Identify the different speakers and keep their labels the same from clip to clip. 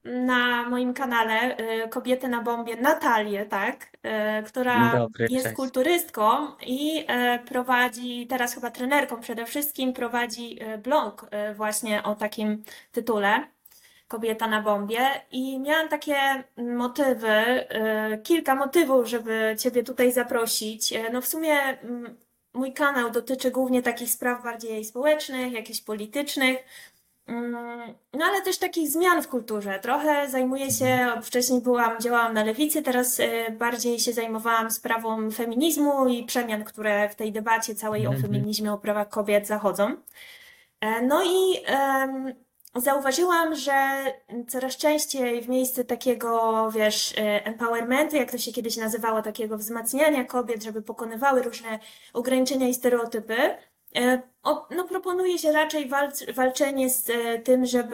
Speaker 1: na moim kanale kobietę na bombie Natalię, tak,
Speaker 2: Dzień
Speaker 1: która
Speaker 2: dobry,
Speaker 1: jest
Speaker 2: cześć.
Speaker 1: kulturystką i prowadzi, teraz chyba trenerką przede wszystkim, prowadzi blog właśnie o takim tytule. Kobieta na bombie i miałam takie motywy, kilka motywów, żeby Ciebie tutaj zaprosić. No w sumie mój kanał dotyczy głównie takich spraw bardziej społecznych, jakichś politycznych, no ale też takich zmian w kulturze. Trochę zajmuję
Speaker 2: Mhm.
Speaker 1: się, wcześniej działałam na lewicy, teraz bardziej się zajmowałam sprawą feminizmu i przemian, które w tej debacie całej o
Speaker 2: Mhm.
Speaker 1: feminizmie, o prawach kobiet zachodzą. No i zauważyłam, że coraz częściej w miejsce takiego, wiesz, empowermentu, jak to się kiedyś nazywało, takiego wzmacniania kobiet, żeby pokonywały różne ograniczenia i stereotypy, no, proponuje się raczej walczenie z tym, żeby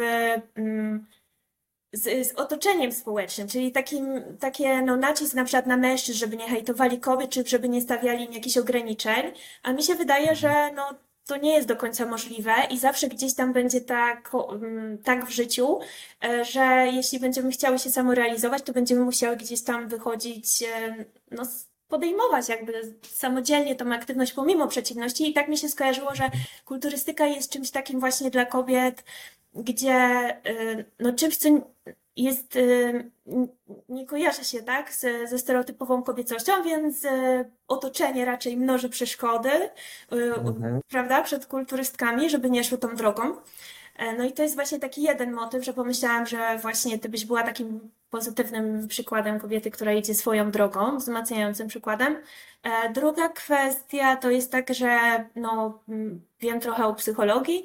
Speaker 1: z otoczeniem społecznym, czyli takie no, nacisk na przykład na mężczyzn, żeby nie hejtowali kobiet, czy żeby nie stawiali im jakichś ograniczeń, a mi się wydaje, że no, to nie jest do końca możliwe i zawsze gdzieś tam będzie tak w życiu, że jeśli będziemy chciały się samorealizować, to będziemy musiały gdzieś tam wychodzić, no, podejmować jakby samodzielnie tą aktywność pomimo przeciwności i tak mi się skojarzyło, że kulturystyka jest czymś takim właśnie dla kobiet, gdzie no, czymś, co jest, nie kojarzy się tak ze stereotypową kobiecością, więc otoczenie raczej mnoży przeszkody,
Speaker 2: Mhm.
Speaker 1: prawda, przed kulturystkami, żeby nie szły tą drogą. No i to jest właśnie taki jeden motyw, że pomyślałam, że właśnie ty byś była takim pozytywnym przykładem kobiety, która idzie swoją drogą, wzmacniającym przykładem. Druga kwestia to jest tak, że no, wiem trochę o psychologii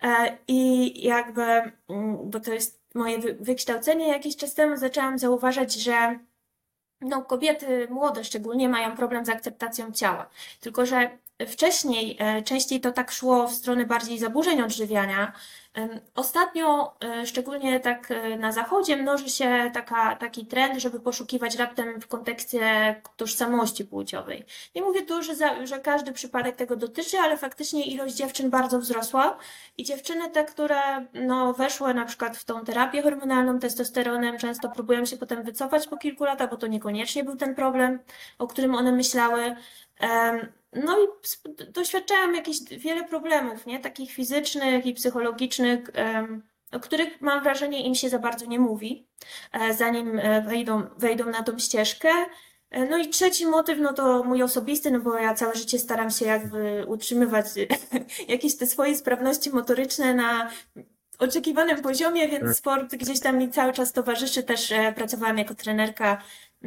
Speaker 1: i jakby, bo to jest moje wykształcenie, jakiś czas temu zaczęłam zauważać, że no, kobiety młode szczególnie mają problem z akceptacją ciała. Tylko, że wcześniej częściej to tak szło w stronę bardziej zaburzeń odżywiania. Ostatnio, szczególnie tak na zachodzie, mnoży się taki trend, żeby poszukiwać raptem w kontekście tożsamości płciowej. Nie mówię tu, że każdy przypadek tego dotyczy, ale faktycznie ilość dziewczyn bardzo wzrosła i dziewczyny te, które no, weszły na przykład w tą terapię hormonalną testosteronem, często próbują się potem wycofać po kilku latach, bo to niekoniecznie był ten problem, o którym one myślały. No i doświadczałam jakichś wiele problemów, nie? Takich fizycznych i psychologicznych, o których mam wrażenie im się za bardzo nie mówi, zanim wejdą na tą ścieżkę. No i trzeci motyw, no to mój osobisty, no bo ja całe życie staram się jakby utrzymywać jakieś te swoje sprawności motoryczne na oczekiwanym poziomie, więc sport gdzieś tam mi cały czas towarzyszy. Też pracowałam jako trenerka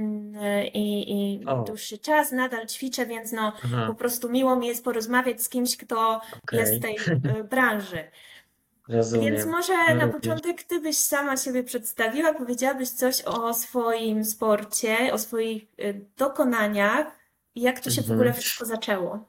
Speaker 1: i
Speaker 2: O,
Speaker 1: dłuższy czas, nadal ćwiczę, więc no po
Speaker 2: aha,
Speaker 1: prostu miło mi jest porozmawiać z kimś, kto jest z
Speaker 2: okej,
Speaker 1: tej branży. Więc
Speaker 2: rozumiem.
Speaker 1: może
Speaker 2: My
Speaker 1: na
Speaker 2: również.
Speaker 1: początek ty byś sama siebie przedstawiła, powiedziałabyś coś o swoim sporcie, o swoich dokonaniach i jak to się w ogóle
Speaker 2: Mhm.
Speaker 1: wszystko zaczęło.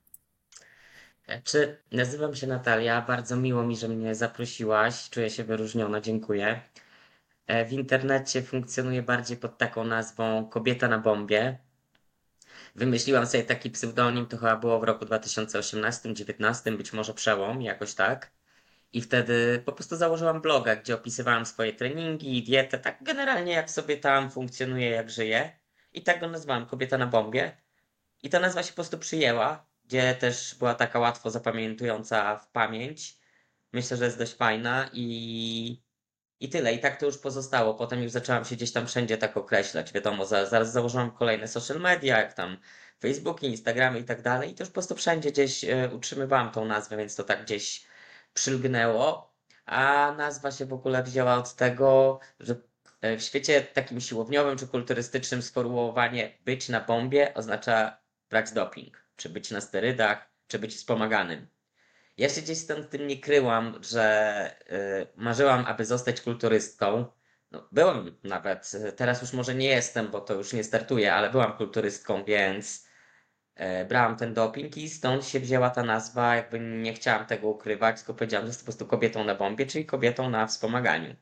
Speaker 2: Nazywam się Natalia, bardzo miło mi, że mnie zaprosiłaś. Czuję się wyróżniona, dziękuję. W internecie funkcjonuję bardziej pod taką nazwą Kobieta na bombie. Wymyśliłam sobie taki pseudonim, to chyba było w roku 2018-19, być może przełom, jakoś tak. I wtedy po prostu założyłam bloga, gdzie opisywałam swoje treningi, dietę, tak generalnie jak sobie tam funkcjonuję, jak żyję. I tak go nazwałam Kobieta na bombie. I ta nazwa się po prostu przyjęła, gdzie też była taka łatwo zapamiętująca w pamięć. Myślę, że jest dość fajna i tyle. I tak to już pozostało. Potem już zaczęłam się gdzieś tam wszędzie tak określać. Wiadomo, zaraz założyłam kolejne social media, jak tam Facebooki, Instagramy i tak dalej. I to już po prostu wszędzie gdzieś utrzymywałam tą nazwę, więc to tak gdzieś przylgnęło. A nazwa się w ogóle wzięła od tego, że w świecie takim siłowniowym czy kulturystycznym sformułowanie być na bombie oznacza brać doping, czy być na sterydach, czy być wspomaganym. Ja się gdzieś stąd tym nie kryłam, że marzyłam, aby zostać kulturystką. No, byłam nawet, teraz już może nie jestem, bo to już nie startuję, ale byłam kulturystką, więc brałam ten doping i stąd się wzięła ta nazwa. Jakby nie chciałam tego ukrywać, tylko powiedziałam, że jestem po prostu kobietą na bombie, czyli kobietą na wspomaganiu.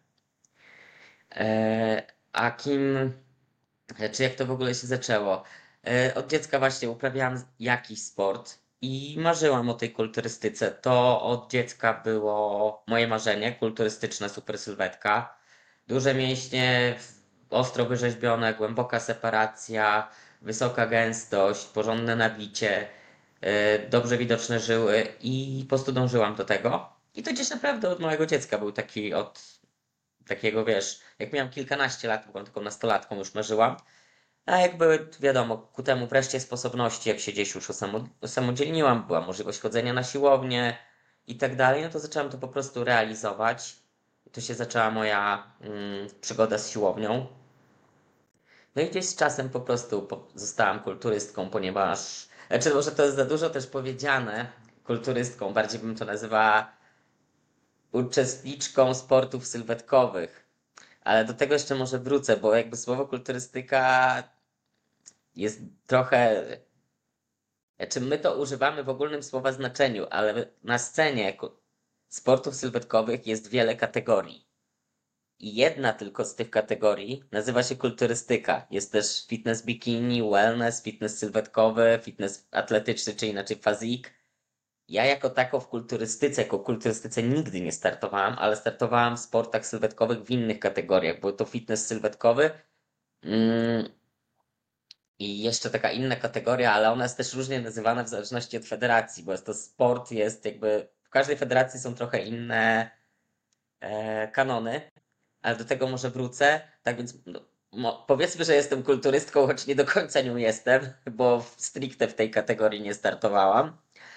Speaker 2: A kim, czy jak to w ogóle się zaczęło? Od dziecka właśnie uprawiałam jakiś sport i marzyłam o tej kulturystyce. To od dziecka było moje marzenie, kulturystyczna super sylwetka. Duże mięśnie, ostro wyrzeźbione, głęboka separacja, wysoka gęstość, porządne nabicie, dobrze widoczne żyły i po prostu dążyłam do tego. I to gdzieś naprawdę od małego dziecka był taki od takiego, wiesz, jak miałam kilkanaście lat, byłam tylko nastolatką, już marzyłam. A jak były, wiadomo, ku temu wreszcie sposobności, jak się gdzieś już usamodzielniłam, była możliwość chodzenia na siłownię i tak dalej, no to zaczęłam to po prostu realizować. I tu się zaczęła moja przygoda z siłownią. No i gdzieś z czasem po prostu zostałam kulturystką, ponieważ, znaczy może to jest za dużo też powiedziane, kulturystką, bardziej bym to nazywała uczestniczką sportów sylwetkowych. Ale do tego jeszcze może wrócę, bo jakby słowo kulturystyka jest trochę. Znaczy my to używamy w ogólnym słowa znaczeniu, ale na scenie sportów sylwetkowych jest wiele kategorii. I jedna tylko z tych kategorii nazywa się kulturystyka. Jest też fitness bikini, wellness, fitness sylwetkowy, fitness atletyczny, czy inaczej physique. Ja jako tako w kulturystyce, jako kulturystyce nigdy nie startowałem, ale startowałem w sportach sylwetkowych w innych kategoriach. Był to fitness sylwetkowy, mm, i jeszcze taka inna kategoria, ale ona jest też różnie nazywana w zależności od federacji, bo jest to sport, jest jakby w każdej federacji są trochę inne kanony, ale do tego może wrócę. Tak więc powiedzmy, że jestem kulturystką, choć nie do końca nią jestem, bo stricte w tej kategorii nie startowałam.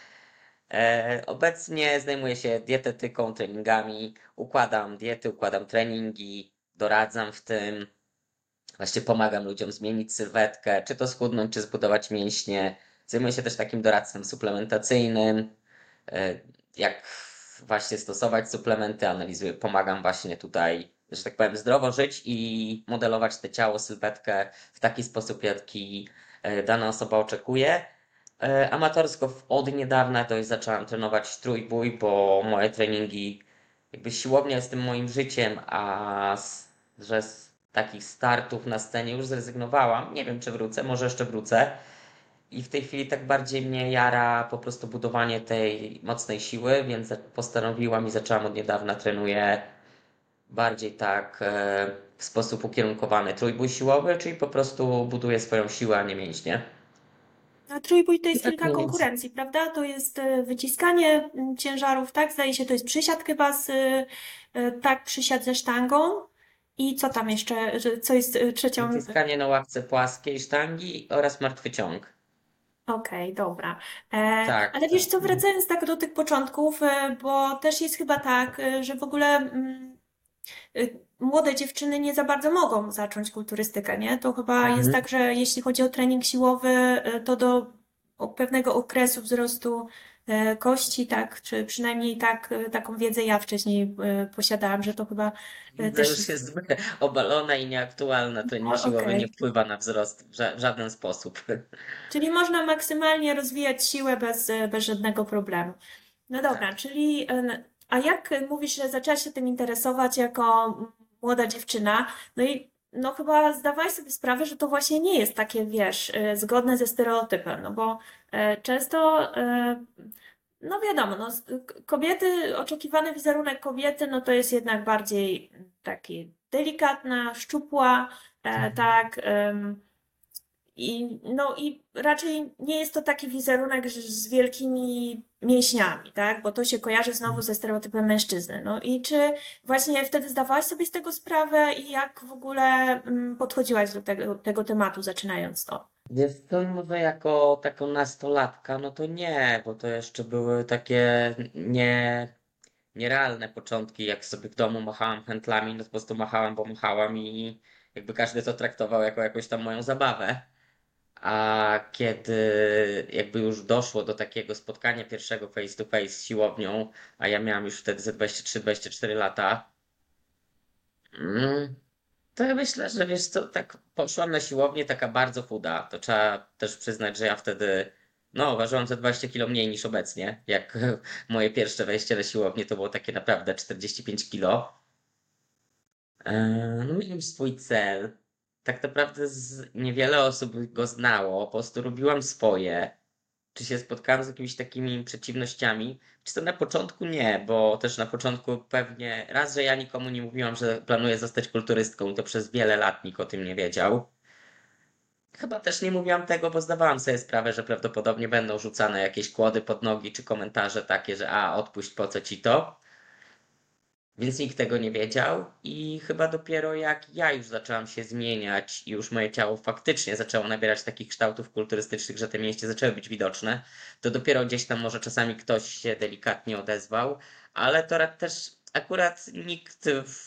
Speaker 2: Obecnie zajmuję się dietetyką, treningami, układam diety, układam treningi, doradzam w tym. Właśnie pomagam ludziom zmienić sylwetkę, czy to schudnąć, czy zbudować mięśnie. Zajmuję się też takim doradztwem suplementacyjnym, e, jak właśnie stosować suplementy, analizuję, pomagam właśnie tutaj, że tak powiem, zdrowo żyć i modelować te ciało, sylwetkę w taki sposób, jaki dana osoba oczekuje. Amatorsko od niedawna to już zaczęłam trenować trójbój, bo moje treningi, jakby siłownia jest tym moim życiem, że z takich startów na scenie już zrezygnowałam. Nie wiem, czy wrócę, może jeszcze wrócę. I w tej chwili tak bardziej mnie jara po prostu budowanie tej mocnej siły, więc postanowiłam i zaczęłam od niedawna trenuję bardziej tak w sposób ukierunkowany trójbój siłowy, czyli po prostu buduję swoją siłę, a nie mięśnie.
Speaker 1: A trójbój to
Speaker 2: I
Speaker 1: jest
Speaker 2: tak
Speaker 1: kilka
Speaker 2: mniej więcej.
Speaker 1: konkurencji, prawda? To jest wyciskanie ciężarów, tak? Zdaje się, to jest przysiad chyba tak, przysiad ze sztangą. I co tam jeszcze, co jest trzecią?
Speaker 2: Wyciskanie na ławce płaskiej sztangi oraz martwy ciąg.
Speaker 1: Okej, dobra.
Speaker 2: Tak,
Speaker 1: Ale wiesz
Speaker 2: tak.
Speaker 1: co, wracając tak do tych początków, bo też jest chyba tak, że w ogóle młode dziewczyny nie za bardzo mogą zacząć kulturystykę, nie? To chyba jest
Speaker 2: Mhm.
Speaker 1: tak, że jeśli chodzi o trening siłowy, to do pewnego okresu wzrostu kości, tak, czy przynajmniej tak, taką wiedzę ja wcześniej posiadałam, że to chyba
Speaker 2: Wiedza
Speaker 1: też
Speaker 2: już
Speaker 1: jest.
Speaker 2: jest obalona i nieaktualna. Trening siłowy nie
Speaker 1: Okej.
Speaker 2: wpływa na wzrost w żaden sposób.
Speaker 1: Czyli można maksymalnie rozwijać siłę bez żadnego problemu. No dobra,
Speaker 2: Tak.
Speaker 1: czyli a jak mówisz, że zaczęłaś się tym interesować jako młoda dziewczyna, no i no chyba zdawałaś sobie sprawę, że to właśnie nie jest takie, wiesz, zgodne ze stereotypem, no bo często, no wiadomo, no, kobiety, oczekiwany wizerunek kobiety, no to jest jednak bardziej taki delikatna, szczupła, tak, i raczej nie jest to taki wizerunek z wielkimi mięśniami, tak? Bo to się kojarzy znowu ze stereotypem mężczyzny. No i czy właśnie wtedy zdawałaś sobie z tego sprawę i jak w ogóle podchodziłaś do tego tematu, zaczynając to?
Speaker 2: Wiesz co, może jako taką nastolatka, no to nie, bo to jeszcze były takie nierealne początki, jak sobie w domu machałam pętlami, no to po prostu machałam, bo machałam i jakby każdy to traktował jako jakąś tam moją zabawę. A kiedy jakby już doszło do takiego spotkania pierwszego face to face z siłownią, a ja miałam już wtedy ze 23-24 lata, mm, to ja myślę, że wiesz co, tak poszłam na siłownię taka bardzo chuda. To trzeba też przyznać, że ja wtedy, no, ważyłam ze 20 kilo mniej niż obecnie. Jak moje pierwsze wejście na siłownię to było takie naprawdę 45 kilo. No miałem swój cel. Tak naprawdę niewiele osób go znało. Po prostu robiłam swoje. czy się spotkałem z jakimiś takimi przeciwnościami? Czy to na początku nie, bo też na początku pewnie raz, że ja nikomu nie mówiłam, że planuję zostać kulturystką i to przez wiele lat nikt o tym nie wiedział. Chyba też nie mówiłam tego, bo zdawałam sobie sprawę, że prawdopodobnie będą rzucane jakieś kłody pod nogi czy komentarze takie, że odpuść, po co ci to? Więc nikt tego nie wiedział i chyba dopiero jak ja już zaczęłam się zmieniać i już moje ciało faktycznie zaczęło nabierać takich kształtów kulturystycznych, że te mięśnie zaczęły być widoczne, to dopiero gdzieś tam może czasami ktoś się delikatnie odezwał, ale to też akurat nikt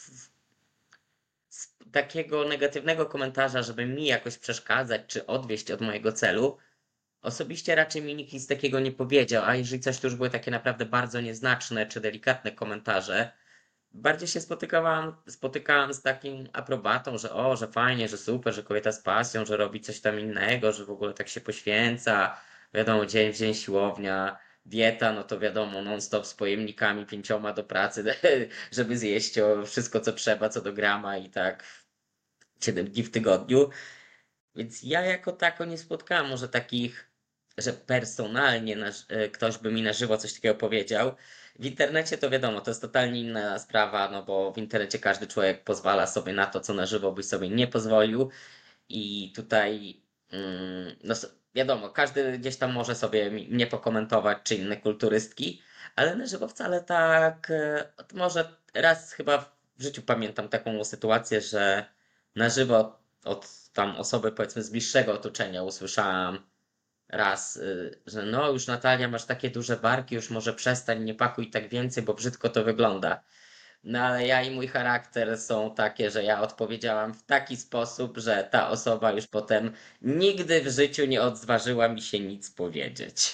Speaker 2: z takiego negatywnego komentarza, żeby mi jakoś przeszkadzać czy odwieść od mojego celu, osobiście raczej mi nikt nic takiego nie powiedział, a jeżeli coś, to już były takie naprawdę bardzo nieznaczne czy delikatne komentarze. Bardziej się spotykałam z takim aprobatą, że że fajnie, że super, że kobieta z pasją, że robi coś tam innego, że w ogóle tak się poświęca. Wiadomo, dzień w dzień siłownia, dieta, no to wiadomo, non-stop z pojemnikami 5 do pracy, żeby zjeść wszystko, co trzeba, co do grama i tak 7 dni w tygodniu. Więc ja jako tako nie spotkałam może takich, że personalnie ktoś by mi na żywo coś takiego powiedział. W internecie to wiadomo, to jest totalnie inna sprawa, no bo w internecie każdy człowiek pozwala sobie na to, co na żywo byś sobie nie pozwolił. I tutaj, no wiadomo, każdy gdzieś tam może sobie mnie pokomentować, czy inne kulturystki, ale na żywo wcale tak, może raz chyba w życiu pamiętam taką sytuację, że na żywo od tam osoby powiedzmy z bliższego otoczenia usłyszałam raz, że no już Natalia masz takie duże barki, już może przestań, nie pakuj tak więcej, bo brzydko to wygląda. No ale ja i mój charakter są takie, że ja odpowiedziałam w taki sposób, że ta osoba już potem nigdy w życiu nie odważyła mi się nic powiedzieć.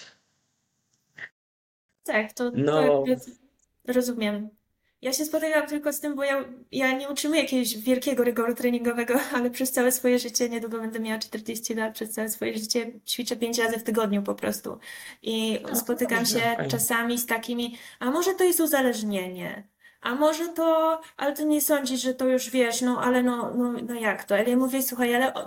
Speaker 1: Tak, to
Speaker 2: No,
Speaker 1: jakby rozumiem. Ja się spotykam tylko z tym, bo ja nie utrzymuję jakiegoś wielkiego rygoru treningowego, ale przez całe swoje życie, niedługo będę miała 40 lat, przez całe swoje życie ćwiczę 5 razy w tygodniu po prostu. I
Speaker 2: no to
Speaker 1: spotykam
Speaker 2: dobrze,
Speaker 1: się
Speaker 2: fajnie.
Speaker 1: czasami z takimi, a może to jest uzależnienie, a może to, ale ty nie sądzisz, że to już wiesz, no ale no jak to? Ale ja mówię, słuchaj, ale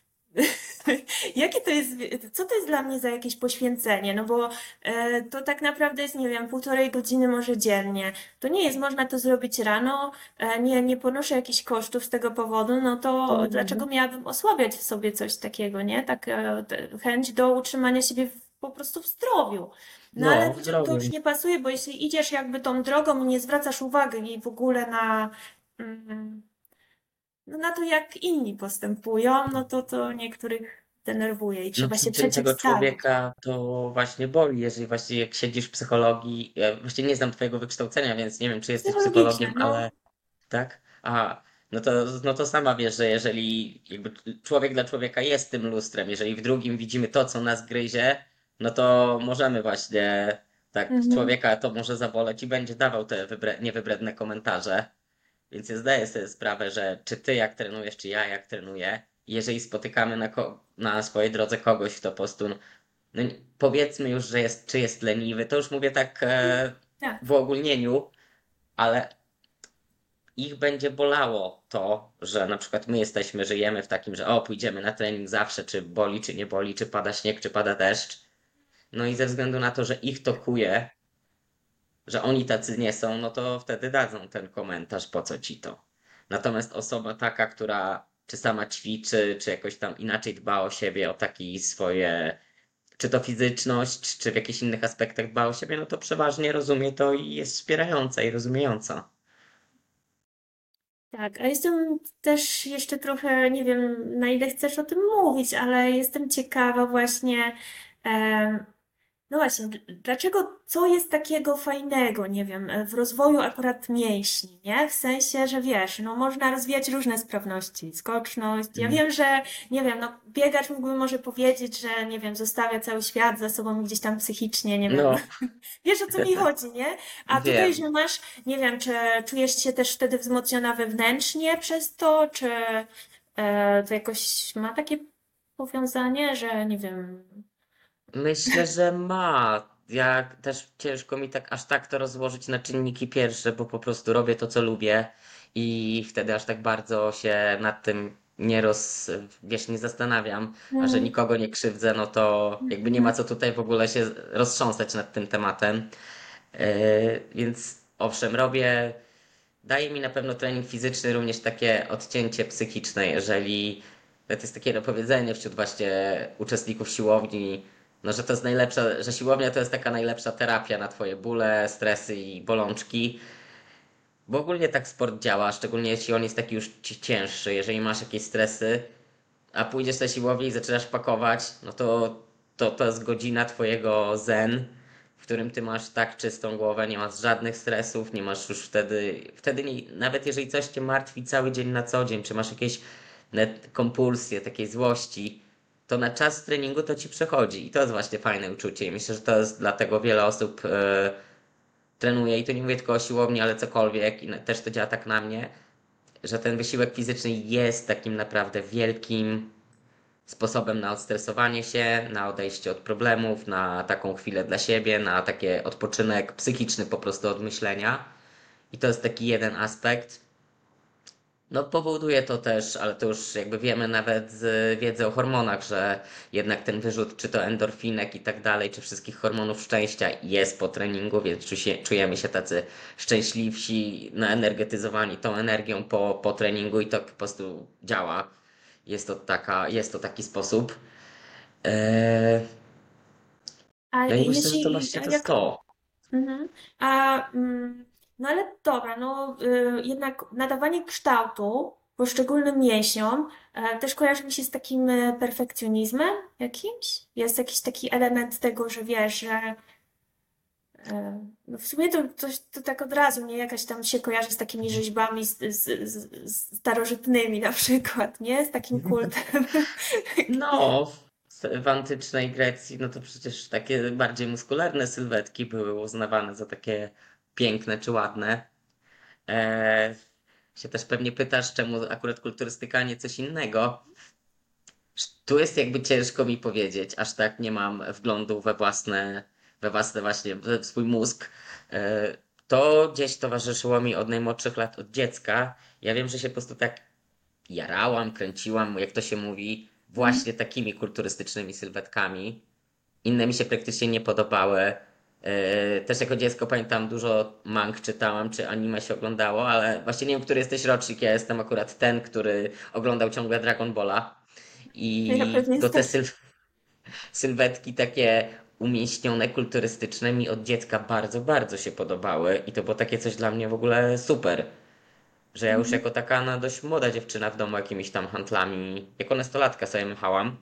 Speaker 1: jakie to jest, co to jest dla mnie za jakieś poświęcenie? No bo to tak naprawdę jest, nie wiem, 1,5 godziny może dziennie. To nie jest, można to zrobić rano, nie ponoszę jakichś kosztów z tego powodu, no to dlaczego miałabym osłabiać w sobie coś takiego, nie? Tak, chęć do utrzymania siebie po prostu w zdrowiu. No ale
Speaker 2: No, w
Speaker 1: ludziom to już
Speaker 2: zdrowiu.
Speaker 1: nie pasuje, bo jeśli idziesz jakby tą drogą i nie zwracasz uwagi w ogóle mm, no na to, jak inni postępują, no to niektórych denerwuje i
Speaker 2: No
Speaker 1: trzeba się
Speaker 2: przeciętnego
Speaker 1: przeciwstawić.
Speaker 2: człowieka to właśnie boli, jeżeli właśnie jak siedzisz w psychologii, ja właśnie nie znam twojego wykształcenia, więc nie wiem, czy jesteś
Speaker 1: Psychologiczne,
Speaker 2: psychologiem,
Speaker 1: no.
Speaker 2: ale tak? Aha, no to sama wiesz, że jeżeli jakby człowiek dla człowieka jest tym lustrem, jeżeli w drugim widzimy to, co nas gryzie, no to możemy właśnie, tak,
Speaker 1: Mhm.
Speaker 2: człowieka to może zaboleć i będzie dawał te niewybredne komentarze. Więc ja zdaję sobie sprawę, że czy ty jak trenujesz, czy ja jak trenuję, jeżeli spotykamy na swojej drodze kogoś, kto po prostu, no, powiedzmy już, że czy jest leniwy, to już mówię tak
Speaker 1: Tak.
Speaker 2: w uogólnieniu, ale ich będzie bolało to, że na przykład my żyjemy w takim, że pójdziemy na trening zawsze, czy boli, czy nie boli, czy pada śnieg, czy pada deszcz. No i ze względu na to, że ich to kuje, że oni tacy nie są, no to wtedy dadzą ten komentarz, po co ci to. Natomiast osoba taka, która czy sama ćwiczy, czy jakoś tam inaczej dba o siebie, o taki swoje, czy to fizyczność, czy w jakichś innych aspektach dba o siebie, no to przeważnie rozumie to i jest wspierająca i rozumiejąca.
Speaker 1: Tak, a jestem też jeszcze trochę, nie wiem, na ile chcesz o tym mówić, ale jestem ciekawa właśnie, no właśnie, dlaczego, co jest takiego fajnego, nie wiem, w rozwoju akurat mięśni, nie? W sensie, że wiesz, no można rozwijać różne sprawności, skoczność. Ja
Speaker 2: Mm.
Speaker 1: wiem, że, nie wiem, no biegacz mógłby może powiedzieć, że, nie wiem, zostawia cały świat za sobą gdzieś tam psychicznie, nie wiem.
Speaker 2: No,
Speaker 1: Wiesz, o co mi chodzi, nie? A tutaj,
Speaker 2: wiem.
Speaker 1: że masz, nie wiem, czy czujesz się też wtedy wzmocniona wewnętrznie przez to, czy to jakoś ma takie powiązanie, że, nie wiem,
Speaker 2: Myślę, że ma. Ja też ciężko mi tak aż tak to rozłożyć na czynniki pierwsze, bo po prostu robię to, co lubię i wtedy aż tak bardzo się nad tym. wiesz, nie zastanawiam, a że
Speaker 1: Mm,
Speaker 2: nikogo nie krzywdzę, no to jakby nie ma
Speaker 1: mhm.
Speaker 2: co tutaj w ogóle się roztrząsać nad tym tematem. Więc owszem, daje mi na pewno trening fizyczny również takie odcięcie psychiczne, jeżeli to jest takie powiedzenie wśród właśnie uczestników siłowni, no że to jest najlepsza, że siłownia to jest taka najlepsza terapia na twoje bóle, stresy i bolączki. Bo ogólnie tak sport działa, szczególnie jeśli on jest taki już cięższy, jeżeli masz jakieś stresy, a pójdziesz na siłownię i zaczynasz pakować, no to jest godzina twojego zen, w którym ty masz tak czystą głowę, nie masz żadnych stresów, nie masz już wtedy nie, nawet jeżeli coś cię martwi cały dzień na co dzień, czy masz jakieś kompulsje, takiej złości, to na czas treningu to ci przechodzi i to jest właśnie fajne uczucie i myślę, że to jest dlatego wiele osób trenuje i tu nie mówię tylko o siłowni, ale cokolwiek i też to działa tak na mnie, że ten wysiłek fizyczny jest takim naprawdę wielkim sposobem na odstresowanie się, na odejście od problemów, na taką chwilę dla siebie, na taki odpoczynek psychiczny po prostu od myślenia. I to jest taki jeden aspekt. No powoduje to też, ale to już jakby wiemy nawet z wiedzy o hormonach, że jednak ten wyrzut, czy to endorfinek i tak dalej, czy wszystkich hormonów szczęścia jest po treningu, więc czujemy się tacy szczęśliwsi, naenergetyzowani tą energią po treningu i to po prostu działa. Jest to taki sposób. Eee,
Speaker 1: A
Speaker 2: no i myślę, że to
Speaker 1: jeśli,
Speaker 2: właśnie
Speaker 1: a
Speaker 2: to jest
Speaker 1: jak,
Speaker 2: to.
Speaker 1: mhm. No ale dobra, no jednak nadawanie kształtu poszczególnym mięśniom też kojarzy mi się z takim perfekcjonizmem jakimś. Jest jakiś taki element tego, że wiesz, że no w sumie to coś to tak od razu mnie jakaś tam się kojarzy z takimi rzeźbami z starożytnymi na przykład, nie? Z takim kultem.
Speaker 2: No, w antycznej Grecji, no to przecież takie bardziej muskularne sylwetki były uznawane za takie piękne czy ładne. Eee, się też pewnie pytasz, czemu akurat kulturystyka, a nie coś innego. Tu jest jakby ciężko mi powiedzieć, aż tak nie mam wglądu we własne właśnie, we swój mózg. To gdzieś towarzyszyło mi od najmłodszych lat, od dziecka. Ja wiem, że się po prostu tak jarałam, kręciłam, jak to się mówi, właśnie takimi kulturystycznymi sylwetkami. Inne mi się praktycznie nie podobały. Też jako dziecko pamiętam dużo mang czytałam, czy anime się oglądało, ale właśnie nie wiem, który jesteś rocznik. Ja jestem akurat ten, który oglądał ciągle Dragon Balla.
Speaker 1: Ja
Speaker 2: I
Speaker 1: pewnie
Speaker 2: to te
Speaker 1: też.
Speaker 2: sylwetki takie umieśnione, kulturystyczne mi od dziecka bardzo, bardzo się podobały. I to było takie coś dla mnie w ogóle super. Że ja już jako taka no, dość młoda dziewczyna w domu jakimiś tam handlami, jako nastolatka sobie machałam.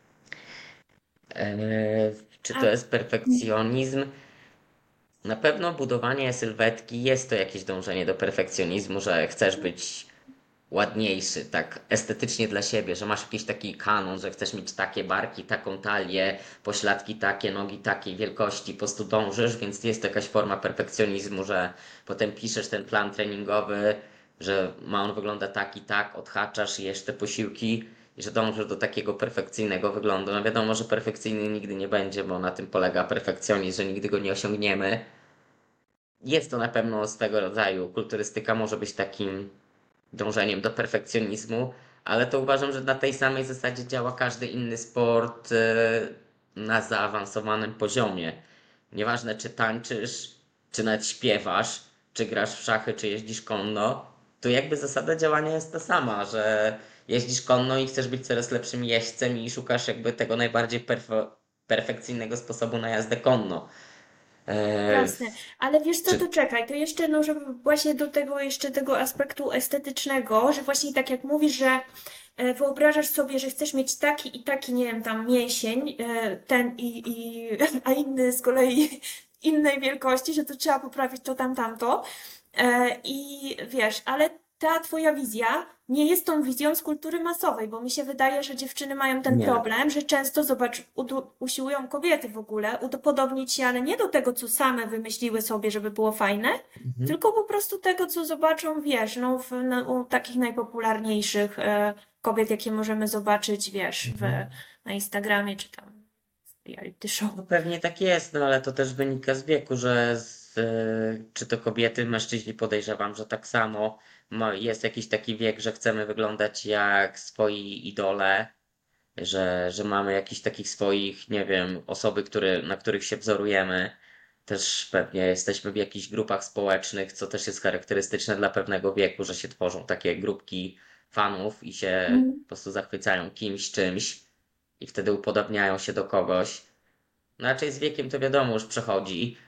Speaker 2: Czy to
Speaker 1: A,
Speaker 2: jest perfekcjonizm? Na pewno budowanie sylwetki jest to jakieś dążenie do perfekcjonizmu, że chcesz być ładniejszy, tak estetycznie dla siebie, że masz jakiś taki kanon, że chcesz mieć takie barki, taką talię, pośladki takie, nogi takiej wielkości, po prostu dążysz, więc jest to jakaś forma perfekcjonizmu, że potem piszesz ten plan treningowy, że ma on wygląda tak i tak, odhaczasz, jesz te posiłki i że dążysz do takiego perfekcyjnego wyglądu. No wiadomo, że perfekcyjny nigdy nie będzie, bo na tym polega perfekcjonizm, że nigdy go nie osiągniemy. Jest to na pewno swego rodzaju kulturystyka, może być takim dążeniem do perfekcjonizmu, ale to uważam, że na tej samej zasadzie działa każdy inny sport na zaawansowanym poziomie. Nieważne, czy tańczysz, czy nawet śpiewasz, czy grasz w szachy, czy jeździsz konno, to jakby zasada działania jest ta sama, że jeździsz konno i chcesz być coraz lepszym jeźdźcem i szukasz jakby tego najbardziej perfekcyjnego sposobu na jazdę konno. E,
Speaker 1: jasne, ale wiesz co, to
Speaker 2: czy
Speaker 1: czekaj, to jeszcze, no, żeby właśnie do tego jeszcze tego aspektu estetycznego, że właśnie tak jak mówisz, że wyobrażasz sobie, że chcesz mieć taki i taki, nie wiem, tam mięsień, a inny z kolei innej wielkości, że to trzeba poprawić to tam, tamto. I wiesz, ale ta twoja wizja nie jest tą wizją z kultury masowej, bo mi się wydaje, że dziewczyny mają ten
Speaker 2: nie.
Speaker 1: problem, że często, zobacz, usiłują kobiety w ogóle udopodobnić się, ale nie do tego, co same wymyśliły sobie, żeby było fajne,
Speaker 2: Mhm.
Speaker 1: tylko po prostu tego, co zobaczą, wiesz, no, u takich najpopularniejszych kobiet, jakie możemy zobaczyć, wiesz,
Speaker 2: Mhm.
Speaker 1: na Instagramie czy tam w reality show.
Speaker 2: No pewnie tak jest, no ale to też wynika z wieku, czy to kobiety, mężczyźni podejrzewam, że tak samo, jest jakiś taki wiek, że chcemy wyglądać jak swoi idole, że mamy jakichś takich swoich, nie wiem, osoby, na których się wzorujemy. Też pewnie jesteśmy w jakichś grupach społecznych, co też jest charakterystyczne dla pewnego wieku, że się tworzą takie grupki fanów i się
Speaker 1: Mhm.
Speaker 2: po prostu zachwycają kimś, czymś i wtedy upodobniają się do kogoś. No raczej z wiekiem to wiadomo, już przechodzi,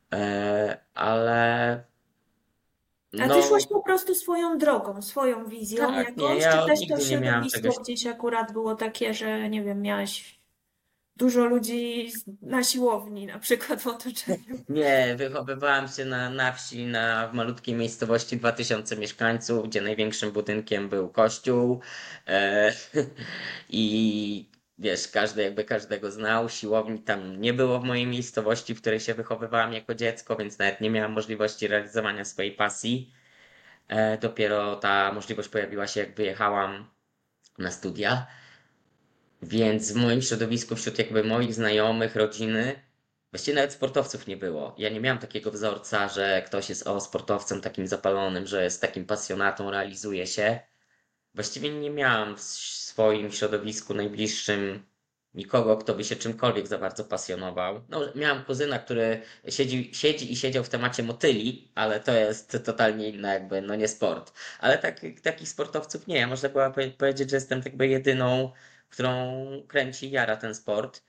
Speaker 2: ale
Speaker 1: A ty szłaś
Speaker 2: no
Speaker 1: po prostu swoją drogą, swoją wizją
Speaker 2: tak, nie,
Speaker 1: jakąś, czy
Speaker 2: ja
Speaker 1: też to
Speaker 2: nigdy nie miałam
Speaker 1: środowisko
Speaker 2: czegoś.
Speaker 1: gdzieś akurat było takie, że nie wiem, miałaś dużo ludzi na siłowni na przykład w otoczeniu?
Speaker 2: Nie, wychowywałam się na wsi, w malutkiej miejscowości 2000 mieszkańców, gdzie największym budynkiem był kościół. E, I wiesz, każdego znał. Siłowni tam nie było w mojej miejscowości, w której się wychowywałam jako dziecko, więc nawet nie miałam możliwości realizowania swojej pasji. Dopiero ta możliwość pojawiła się, jak wyjechałam na studia. Więc w moim środowisku, wśród jakby moich znajomych, rodziny, właściwie nawet sportowców nie było. Ja nie miałam takiego wzorca, że ktoś jest sportowcem takim zapalonym, że jest takim pasjonatą, realizuje się. Właściwie nie miałam w swoim środowisku najbliższym nikogo, kto by się czymkolwiek za bardzo pasjonował. No, miałam kuzyna, który siedzi i siedział w temacie motyli, ale to jest totalnie inna jakby, no nie sport. Ale takich sportowców nie. Ja można było powiedzieć, że jestem jakby jedyną, którą kręci i jara ten sport.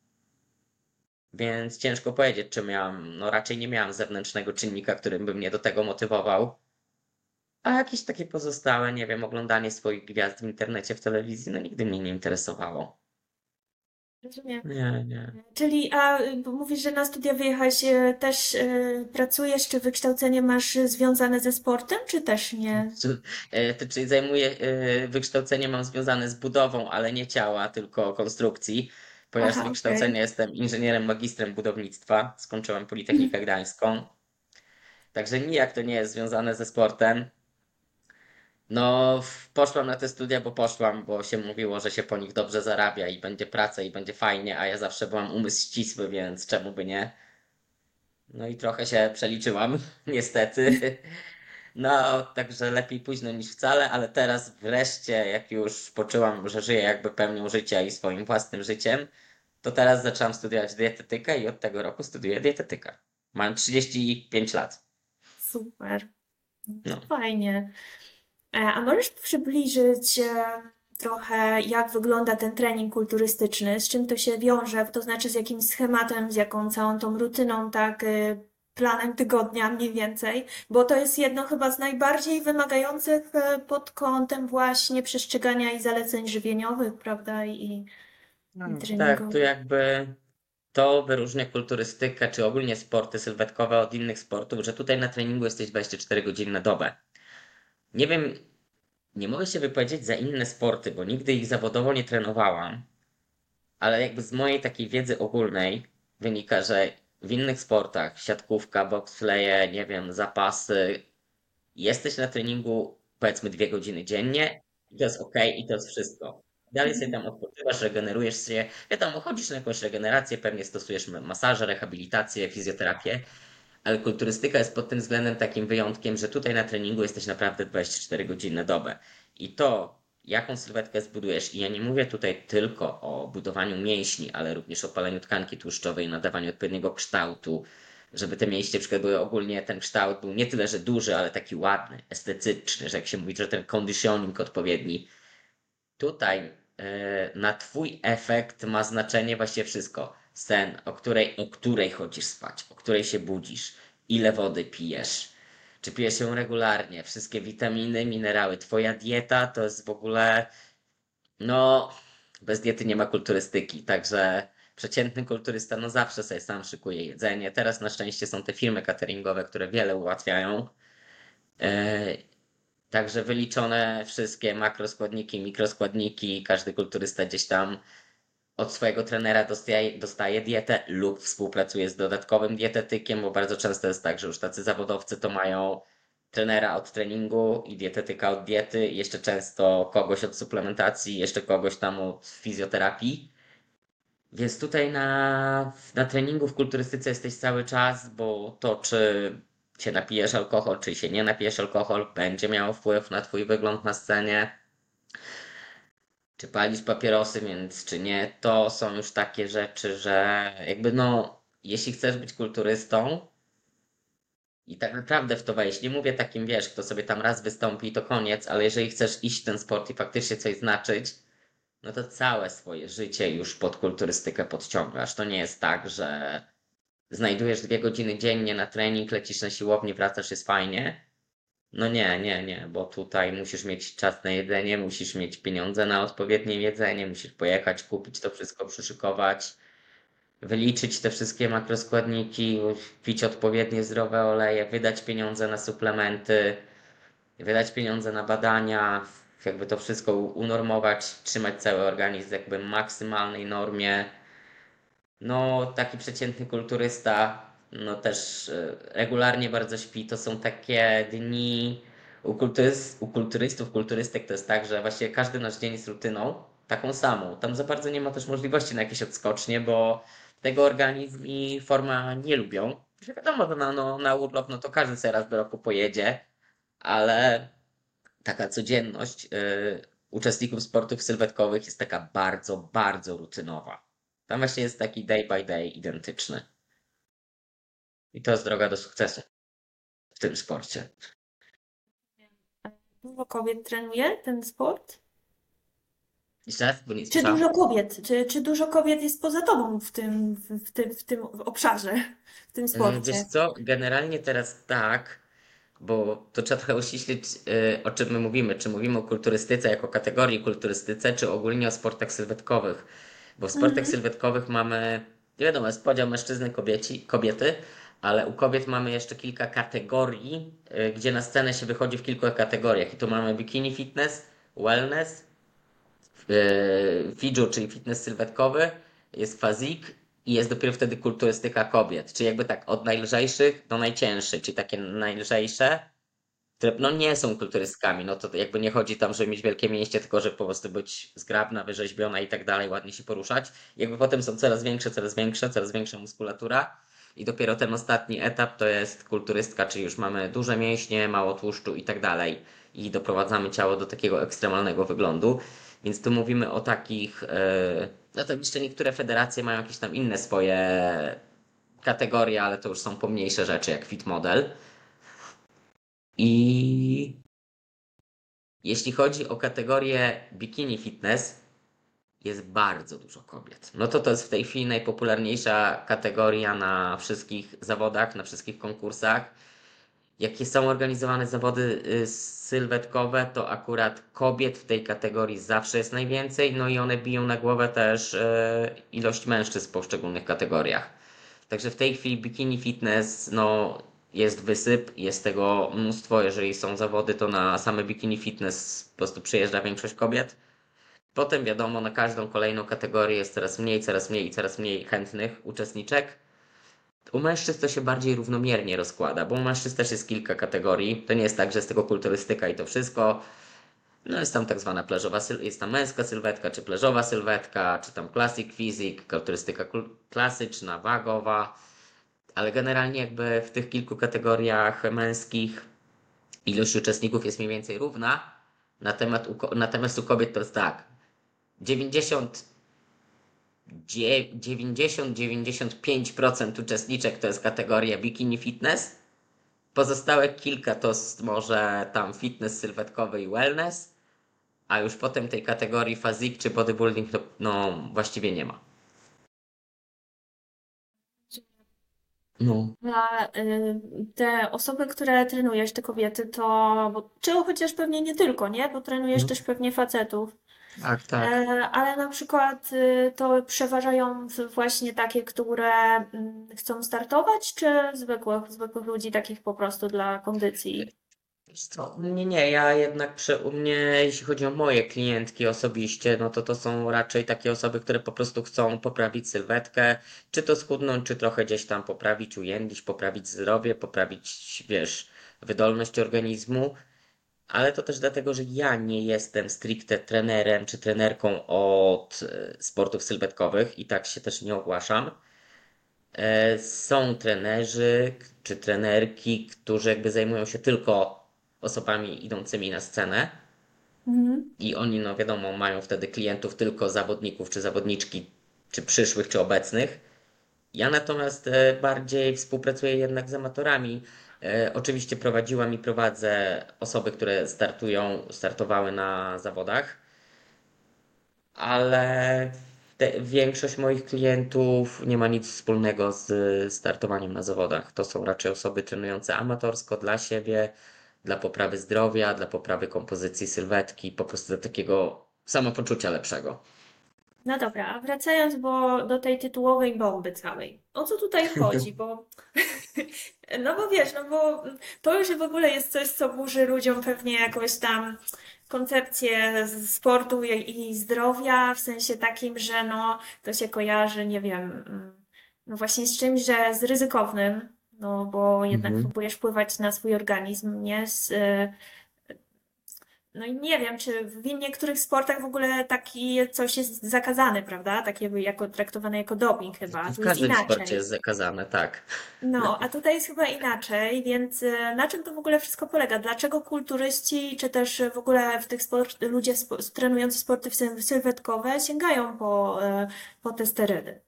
Speaker 2: Więc ciężko powiedzieć, czy miałam, no raczej nie miałam zewnętrznego czynnika, którym by mnie do tego motywował. A jakieś takie pozostałe, nie wiem, oglądanie swoich gwiazd w internecie, w telewizji, no nigdy mnie nie interesowało.
Speaker 1: Rozumiem.
Speaker 2: Nie, nie.
Speaker 1: Czyli, bo mówisz, że na studia wyjechałeś, też pracujesz, czy wykształcenie masz związane ze sportem, czy też nie?
Speaker 2: Czyli zajmuję, wykształcenie mam związane z budową, ale nie ciała, tylko konstrukcji, ponieważ z
Speaker 1: Aha, okej.
Speaker 2: wykształcenia jestem inżynierem magistrem budownictwa, skończyłem Politechnikę Gdańską, także nijak to nie jest związane ze sportem. No, poszłam na te studia, bo poszłam, bo się mówiło, że się po nich dobrze zarabia i będzie praca i będzie fajnie, a ja zawsze byłam umysł ścisły, więc czemu by nie? No i trochę się przeliczyłam, niestety. No, także lepiej późno niż wcale, ale teraz wreszcie, jak już poczułam, że żyję jakby pełnią życia i swoim własnym życiem, to teraz zaczęłam studiować dietetykę i od tego roku studiuję dietetykę. Mam 35 lat.
Speaker 1: Super. To
Speaker 2: No.
Speaker 1: fajnie. A możesz przybliżyć trochę, jak wygląda ten trening kulturystyczny, z czym to się wiąże, to znaczy z jakim schematem, z jaką całą tą rutyną, tak, planem tygodnia mniej więcej, bo to jest jedno chyba z najbardziej wymagających pod kątem właśnie przestrzegania i zaleceń żywieniowych, prawda, i
Speaker 2: Tak, to
Speaker 1: treningowych.
Speaker 2: jakby to wyróżnia kulturystykę, czy ogólnie sporty sylwetkowe od innych sportów, że tutaj na treningu jesteś 24 godziny na dobę. Nie wiem, nie mogę się wypowiedzieć za inne sporty, bo nigdy ich zawodowo nie trenowałam, ale jakby z mojej takiej wiedzy ogólnej wynika, że w innych sportach, siatkówka, bobsleje, nie wiem, zapasy, jesteś na treningu powiedzmy 2 godziny dziennie i to jest ok, i to jest wszystko. Dalej sobie tam odpoczywasz, regenerujesz się. Wiadomo, chodzisz na jakąś regenerację, pewnie stosujesz masaże, rehabilitację, fizjoterapię, ale kulturystyka jest pod tym względem takim wyjątkiem, że tutaj na treningu jesteś naprawdę 24 godziny na dobę. I to, jaką sylwetkę zbudujesz, i ja nie mówię tutaj tylko o budowaniu mięśni, ale również o paleniu tkanki tłuszczowej, nadawaniu odpowiedniego kształtu, żeby te mięśnie, na przykład były ogólnie, ten kształt był nie tyle, że duży, ale taki ładny, estetyczny, że jak się mówi, że ten conditioning odpowiedni. Tutaj na twój efekt ma znaczenie właściwie wszystko. Sen, o której chodzisz spać, o której się budzisz, ile wody pijesz, czy pijesz ją regularnie, wszystkie witaminy, minerały. Twoja dieta to jest w ogóle, no, bez diety nie ma kulturystyki, także przeciętny kulturysta no zawsze sobie sam szykuje jedzenie. Teraz na szczęście są te firmy cateringowe, które wiele ułatwiają. E, Także wyliczone wszystkie makroskładniki, mikroskładniki, każdy kulturysta gdzieś tam od swojego trenera dostaje dietę lub współpracuje z dodatkowym dietetykiem, bo bardzo często jest tak, że już tacy zawodowcy to mają trenera od treningu i dietetyka od diety, i jeszcze często kogoś od suplementacji, jeszcze kogoś tam od fizjoterapii. Więc tutaj na treningu w kulturystyce jesteś cały czas, bo to czy się napijesz alkohol, czy się nie napijesz alkohol, będzie miało wpływ na twój wygląd na scenie. Czy palisz papierosy, więc czy nie, to są już takie rzeczy, że jakby no, jeśli chcesz być kulturystą i tak naprawdę w to wejść, nie mówię takim, wiesz, kto sobie tam raz wystąpi i to koniec, ale jeżeli chcesz iść w ten sport i faktycznie coś znaczyć, no to całe swoje życie już pod kulturystykę podciągasz. To nie jest tak, że znajdujesz 2 godziny dziennie na trening, lecisz na siłownię, wracasz, jest fajnie. No nie, nie, nie, bo tutaj musisz mieć czas na jedzenie, musisz mieć pieniądze na odpowiednie jedzenie, musisz pojechać, kupić to wszystko, przyszykować, wyliczyć te wszystkie makroskładniki, pić odpowiednie zdrowe oleje, wydać pieniądze na suplementy, wydać pieniądze na badania, jakby to wszystko unormować, trzymać cały organizm jakby w maksymalnej normie. No, taki przeciętny kulturysta, no też regularnie bardzo śpi. To są takie dni u kulturystów, kulturystek to jest tak, że właściwie każdy nasz dzień jest rutyną, taką samą. Tam za bardzo nie ma też możliwości na jakieś odskocznie, bo tego organizm i forma nie lubią. Że wiadomo, że na urlop, no to każdy sobie raz do roku pojedzie, ale taka codzienność uczestników sportów sylwetkowych jest taka bardzo, bardzo rutynowa. Tam właśnie jest taki day by day identyczny. I to jest droga do sukcesu w tym sporcie.
Speaker 1: Dużo kobiet trenuje ten sport?
Speaker 2: Jeszcze raz, bo nie
Speaker 1: Czy
Speaker 2: słyszałam.
Speaker 1: dużo kobiet, czy dużo kobiet jest poza tobą w tym obszarze, w tym
Speaker 2: Wiesz
Speaker 1: sporcie?
Speaker 2: co, generalnie teraz tak, bo to trzeba trochę uściślić, o czym my mówimy. Czy mówimy o kulturystyce jako kategorii kulturystyce, czy ogólnie o sportach sylwetkowych. Bo w sportach
Speaker 1: Mhm.
Speaker 2: sylwetkowych mamy, nie wiadomo, jest podział mężczyzny, kobiety, ale u kobiet mamy jeszcze kilka kategorii, gdzie na scenę się wychodzi w kilku kategoriach. I tu mamy bikini fitness, wellness, Fidżu, czyli fitness sylwetkowy, jest fazik i jest dopiero wtedy kulturystyka kobiet. Czyli jakby tak od najlżejszych do najcięższych, czyli takie najlżejsze, które no nie są kulturystkami. No to jakby nie chodzi tam, żeby mieć wielkie mięśnie, tylko żeby po prostu być zgrabna, wyrzeźbiona i tak dalej, ładnie się poruszać. Jakby potem są coraz większe, coraz większe, coraz większa muskulatura. I dopiero ten ostatni etap to jest kulturystka, czyli już mamy duże mięśnie, mało tłuszczu i tak dalej. I doprowadzamy ciało do takiego ekstremalnego wyglądu. Więc tu mówimy o takich. No to jeszcze niektóre federacje mają jakieś tam inne swoje kategorie, ale to już są pomniejsze rzeczy, jak fit model. I jeśli chodzi o kategorię bikini fitness, jest bardzo dużo kobiet. No to jest w tej chwili najpopularniejsza kategoria na wszystkich zawodach, na wszystkich konkursach. Jakie są organizowane zawody sylwetkowe, to akurat kobiet w tej kategorii zawsze jest najwięcej, no i one biją na głowę też ilość mężczyzn w poszczególnych kategoriach. Także w tej chwili bikini fitness, no jest wysyp, jest tego mnóstwo. Jeżeli są zawody, to na same bikini fitness po prostu przyjeżdża większość kobiet. Potem wiadomo, na każdą kolejną kategorię jest coraz mniej, coraz mniej i coraz mniej chętnych uczestniczek. U mężczyzn to się bardziej równomiernie rozkłada, bo u mężczyzn też jest kilka kategorii. To nie jest tak, że jest tylko kulturystyka i to wszystko. No jest tam tak zwana plażowa, jest tam męska sylwetka, czy plażowa sylwetka, czy tam classic physique, kulturystyka klasyczna, wagowa. Ale generalnie jakby w tych kilku kategoriach męskich ilość uczestników jest mniej więcej równa. Natomiast u kobiet to jest tak. 90-95% uczestniczek to jest kategoria bikini fitness. Pozostałe kilka to może tam fitness sylwetkowy i wellness. A już potem tej kategorii physique czy bodybuilding no właściwie nie ma. No.
Speaker 1: A te osoby, które trenujesz, te kobiety, to, czy chociaż pewnie nie tylko, nie? Bo trenujesz
Speaker 2: No.
Speaker 1: też pewnie facetów.
Speaker 2: Tak, tak.
Speaker 1: Ale na przykład to przeważają właśnie takie, które chcą startować, czy zwykłych ludzi, takich po prostu dla kondycji?
Speaker 2: Wiesz co, nie, ja jednak u mnie, jeśli chodzi o moje klientki osobiście, no to są raczej takie osoby, które po prostu chcą poprawić sylwetkę, czy to schudnąć, czy trochę gdzieś tam poprawić ujęć, poprawić zdrowie, poprawić, wiesz, wydolność organizmu, ale to też dlatego, że ja nie jestem stricte trenerem czy trenerką od sportów sylwetkowych i tak się też nie ogłaszam. Są trenerzy czy trenerki, którzy jakby zajmują się tylko osobami idącymi na scenę
Speaker 1: Mhm.
Speaker 2: i oni, no wiadomo, mają wtedy klientów tylko zawodników czy zawodniczki, czy przyszłych, czy obecnych. Ja natomiast bardziej współpracuję jednak z amatorami. Oczywiście prowadziłam i prowadzę osoby, które startowały na zawodach, ale większość moich klientów nie ma nic wspólnego z startowaniem na zawodach. To są raczej osoby trenujące amatorsko dla siebie, dla poprawy zdrowia, dla poprawy kompozycji sylwetki, po prostu do takiego samopoczucia lepszego.
Speaker 1: No dobra, a wracając do tej tytułowej bomby całej. O co tutaj chodzi? No bo wiesz, no bo to już w ogóle jest coś, co burzy ludziom pewnie jakąś tam koncepcję sportu i zdrowia, w sensie takim, że no to się kojarzy, nie wiem, no właśnie z czymś, że z ryzykownym, no bo jednak
Speaker 2: Mhm.
Speaker 1: próbujesz wpływać na swój organizm, nie? No i nie wiem, czy w niektórych sportach w ogóle taki coś jest zakazane, prawda? Takie jako traktowane jako doping chyba, a
Speaker 2: W
Speaker 1: tu jest
Speaker 2: każdym sporcie
Speaker 1: inaczej.
Speaker 2: jest zakazane, tak.
Speaker 1: No, a tutaj jest chyba inaczej, więc na czym to w ogóle wszystko polega? Dlaczego kulturyści, czy też w ogóle w tych ludzie trenujący sporty sylwetkowe sięgają po te sterydy?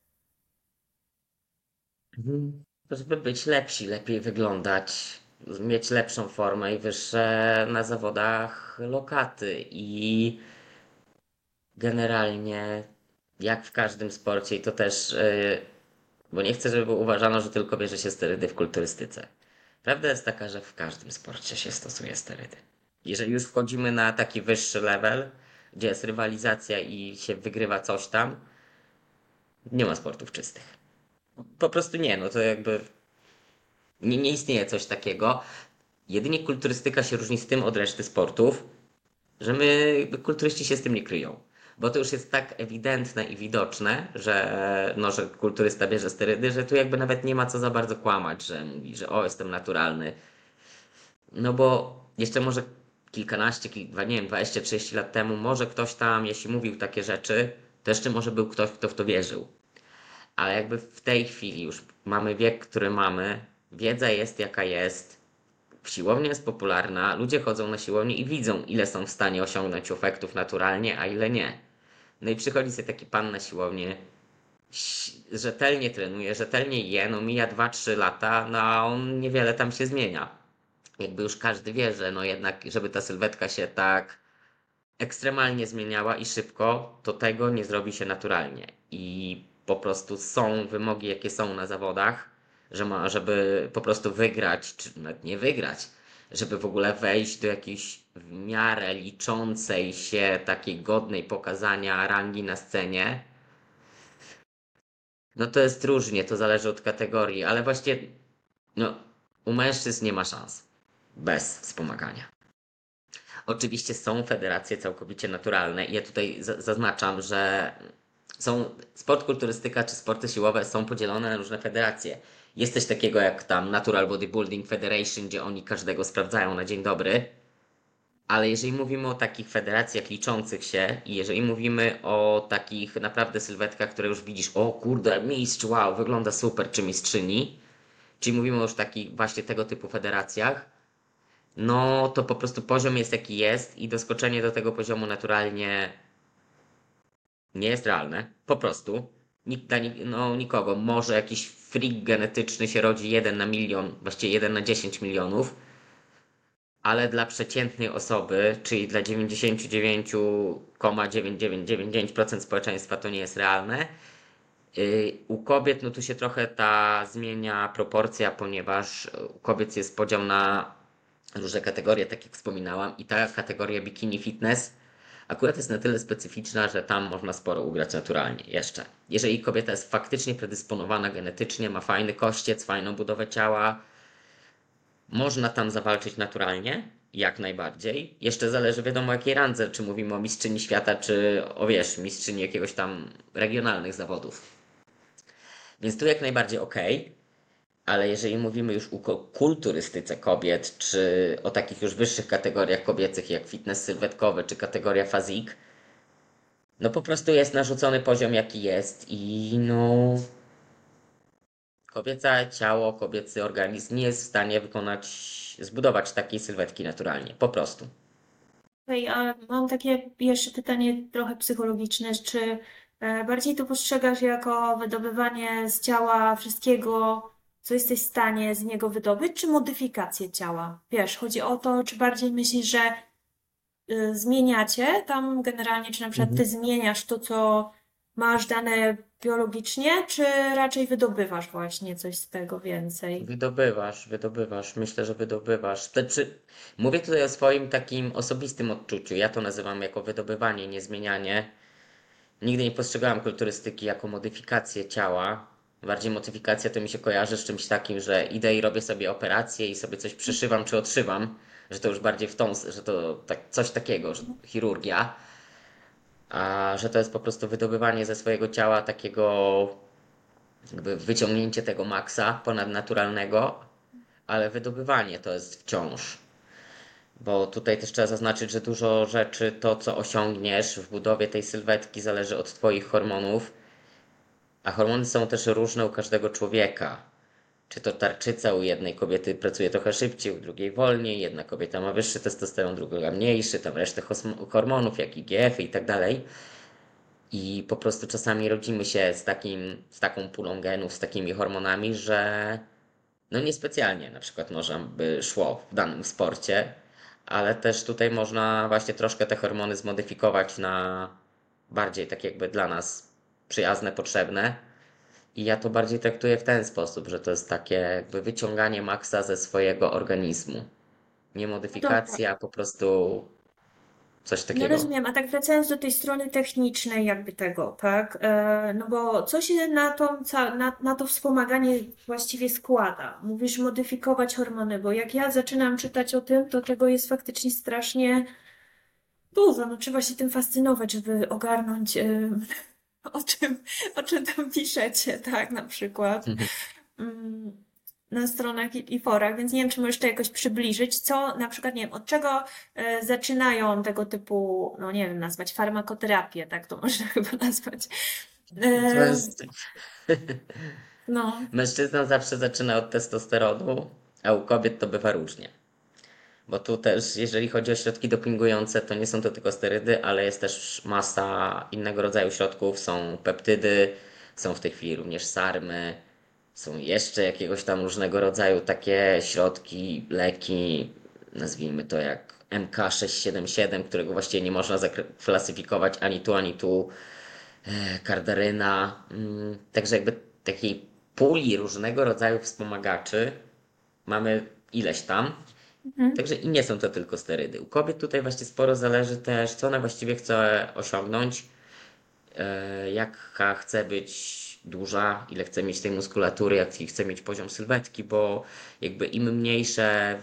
Speaker 2: Mhm. To żeby być lepsi, lepiej wyglądać, mieć lepszą formę i wyższe na zawodach lokaty. I generalnie, jak w każdym sporcie, i to też, bo nie chcę, żeby uważano, że tylko bierze się sterydy w kulturystyce. Prawda jest taka, że w każdym sporcie się stosuje sterydy. Jeżeli już wchodzimy na taki wyższy level, gdzie jest rywalizacja i się wygrywa coś tam, nie ma sportów czystych. Po prostu nie, no to jakby nie istnieje coś takiego. Jedynie kulturystyka się różni z tym od reszty sportów, że my, jakby kulturyści się z tym nie kryją. Bo to już jest tak ewidentne i widoczne, że, no, że kulturysta bierze sterydy, że tu jakby nawet nie ma co za bardzo kłamać, że mówi, że o, jestem naturalny. No bo jeszcze może kilkanaście, nie wiem, 20-30 lat temu, może ktoś tam, jeśli mówił takie rzeczy, to jeszcze może był ktoś, kto w to wierzył. Ale jakby w tej chwili już mamy wiek, który mamy, wiedza jest jaka jest, siłownia jest popularna, ludzie chodzą na siłownię i widzą, ile są w stanie osiągnąć efektów naturalnie, a ile nie. No i przychodzi sobie taki pan na siłownię, rzetelnie trenuje, rzetelnie je, no mija 2-3 lata, no a on niewiele tam się zmienia. Jakby już każdy wie, że no jednak, żeby ta sylwetka się tak ekstremalnie zmieniała i szybko, to tego nie zrobi się naturalnie. I po prostu są wymogi, jakie są na zawodach, żeby po prostu wygrać, czy nawet nie wygrać, żeby w ogóle wejść do jakiejś w miarę liczącej się, takiej godnej pokazania rangi na scenie. No to jest różnie, to zależy od kategorii, ale właśnie no, u mężczyzn nie ma szans bez wspomagania. Oczywiście są federacje całkowicie naturalne i ja tutaj zaznaczam, że sport kulturystyka czy sporty siłowe są podzielone na różne federacje. Jest coś takiego jak tam Natural Bodybuilding Federation, gdzie oni każdego sprawdzają na dzień dobry, ale jeżeli mówimy o takich federacjach liczących się i jeżeli mówimy o takich naprawdę sylwetkach, które już widzisz, o kurde, mistrz, wow, wygląda super, czy mistrzyni, czyli mówimy o już takich właśnie tego typu federacjach, no to po prostu poziom jest jaki jest i doskoczenie do tego poziomu naturalnie nie jest realne. Po prostu. No, nikogo. Może jakiś freak genetyczny się rodzi 1 na 1 000 000, właściwie 1 na 10 milionów, ale dla przeciętnej osoby, czyli dla 99,9999% społeczeństwa to nie jest realne. U kobiet, no tu się trochę ta zmienia proporcja, ponieważ u kobiet jest podział na różne kategorie, tak jak wspominałam, i ta kategoria bikini fitness akurat jest na tyle specyficzna, że tam można sporo ugrać naturalnie jeszcze. Jeżeli kobieta jest faktycznie predysponowana genetycznie, ma fajny kościec, fajną budowę ciała, można tam zawalczyć naturalnie, jak najbardziej. Jeszcze zależy wiadomo jakiej randze, czy mówimy o mistrzyni świata, czy o wiesz, mistrzyni jakiegoś tam regionalnych zawodów. Więc tu jak najbardziej ok. Ale jeżeli mówimy już o kulturystyce kobiet, czy o takich już wyższych kategoriach kobiecych jak fitness sylwetkowy, czy kategoria physique, no po prostu jest narzucony poziom jaki jest i no Kobiece ciało, kobiecy organizm nie jest w stanie zbudować takiej sylwetki naturalnie, po prostu.
Speaker 1: Okej, a mam takie jeszcze pytanie trochę psychologiczne. Czy bardziej to postrzegasz jako wydobywanie z ciała wszystkiego, co jesteś w stanie z niego wydobyć, czy modyfikację ciała? Wiesz, chodzi o to, czy bardziej myślisz, że zmieniacie tam generalnie, czy na przykład ty zmieniasz to, co masz dane biologicznie, czy raczej wydobywasz właśnie coś z tego więcej?
Speaker 2: Wydobywasz, myślę, że wydobywasz. Znaczy, mówię tutaj o swoim takim osobistym odczuciu. Ja to nazywam jako wydobywanie, nie zmienianie. Nigdy nie postrzegałem kulturystyki jako modyfikację ciała. Bardziej modyfikacja to mi się kojarzy z czymś takim, że idę i robię sobie operację i sobie coś przyszywam czy odszywam, że to już bardziej że to tak, coś takiego, że chirurgia, a że to jest po prostu wydobywanie ze swojego ciała takiego, jakby wyciągnięcie tego maksa ponadnaturalnego, ale wydobywanie to jest wciąż. Bo tutaj też trzeba zaznaczyć, że dużo rzeczy, to co osiągniesz w budowie tej sylwetki, zależy od Twoich hormonów, a hormony są też różne u każdego człowieka. Czy to tarczyca u jednej kobiety pracuje trochę szybciej, u drugiej wolniej, jedna kobieta ma wyższy testosteron, druga mniejszy, tam resztę hormonów, jak IGF i tak dalej. I po prostu czasami rodzimy się z taką pulą genów, z takimi hormonami, że no niespecjalnie na przykład można by szło w danym sporcie, ale też tutaj można właśnie troszkę te hormony zmodyfikować na bardziej tak jakby dla nas przyjazne, potrzebne. I ja to bardziej traktuję w ten sposób, że to jest takie jakby wyciąganie maksa ze swojego organizmu. Nie
Speaker 1: No dobra.
Speaker 2: modyfikacja, a po prostu coś
Speaker 1: No
Speaker 2: takiego.
Speaker 1: rozumiem, a tak wracając do tej strony technicznej jakby tego, tak? No bo co się na to, na to wspomaganie właściwie składa? Mówisz modyfikować hormony, bo jak ja zaczynam czytać o tym, to tego jest faktycznie strasznie dużo. No trzeba się tym fascynować, żeby ogarnąć o czym, o czym tam piszecie, tak, na przykład. mm, na stronach i forach, więc nie wiem, czy możesz to jakoś przybliżyć, co na przykład, nie wiem, od czego zaczynają tego typu, no nie wiem, nazwać farmakoterapię, tak to można chyba nazwać.
Speaker 2: To
Speaker 1: E,
Speaker 2: jest...
Speaker 1: no,
Speaker 2: Mężczyzna zawsze zaczyna od testosteronu, a u kobiet to bywa różnie. Bo tu też, jeżeli chodzi o środki dopingujące, to nie są to tylko sterydy, ale jest też masa innego rodzaju środków. Są peptydy, są w tej chwili również sarmy, są jeszcze jakiegoś tam różnego rodzaju takie środki, leki, nazwijmy to jak MK677, którego właściwie nie można zaklasyfikować ani tu, kardaryna. Także jakby takiej puli różnego rodzaju wspomagaczy mamy ileś tam.
Speaker 1: mhm.
Speaker 2: Także i nie są to tylko sterydy. U kobiet tutaj właśnie sporo zależy też, co ona właściwie chce osiągnąć, jaka chce być duża, ile chce mieć tej muskulatury, jaki chce mieć poziom sylwetki, bo jakby im mniejsze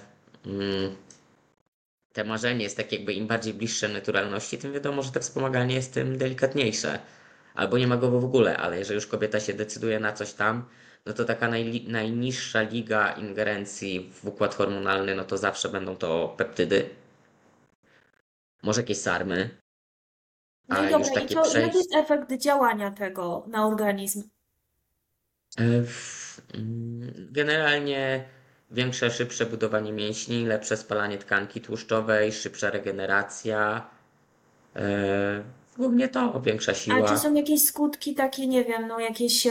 Speaker 2: te marzenie jest takie jakby im bardziej bliższe naturalności, tym wiadomo, że to wspomaganie jest tym delikatniejsze. Albo nie ma go w ogóle, ale jeżeli już kobieta się decyduje na coś tam, no to taka najniższa liga ingerencji w układ hormonalny, no to zawsze będą to peptydy, może jakieś sarmy,
Speaker 1: No i
Speaker 2: a już
Speaker 1: dobra, i
Speaker 2: takie
Speaker 1: co, jaki jest
Speaker 2: przejść.
Speaker 1: efekt działania tego na organizm?
Speaker 2: Generalnie większe, szybsze budowanie mięśni, lepsze spalanie tkanki tłuszczowej, szybsza regeneracja. Głównie to, większa
Speaker 1: A czy są
Speaker 2: siła.
Speaker 1: jakieś skutki takie, nie wiem, no jakieś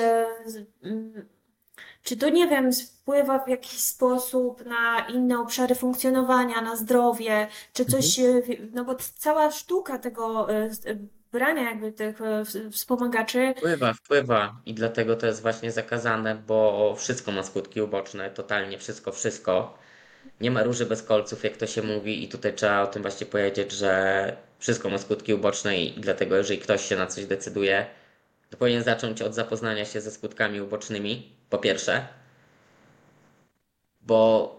Speaker 1: czy to, nie wiem, wpływa w jakiś sposób na inne obszary funkcjonowania, na zdrowie, czy coś, no bo cała sztuka tego brania jakby tych wspomagaczy.
Speaker 2: Wpływa i dlatego to jest właśnie zakazane, bo wszystko ma skutki uboczne, totalnie wszystko, wszystko. Nie ma róży bez kolców, jak to się mówi i tutaj trzeba o tym właśnie powiedzieć, że wszystko ma skutki uboczne i dlatego jeżeli ktoś się na coś decyduje, to powinien zacząć od zapoznania się ze skutkami ubocznymi, po pierwsze, bo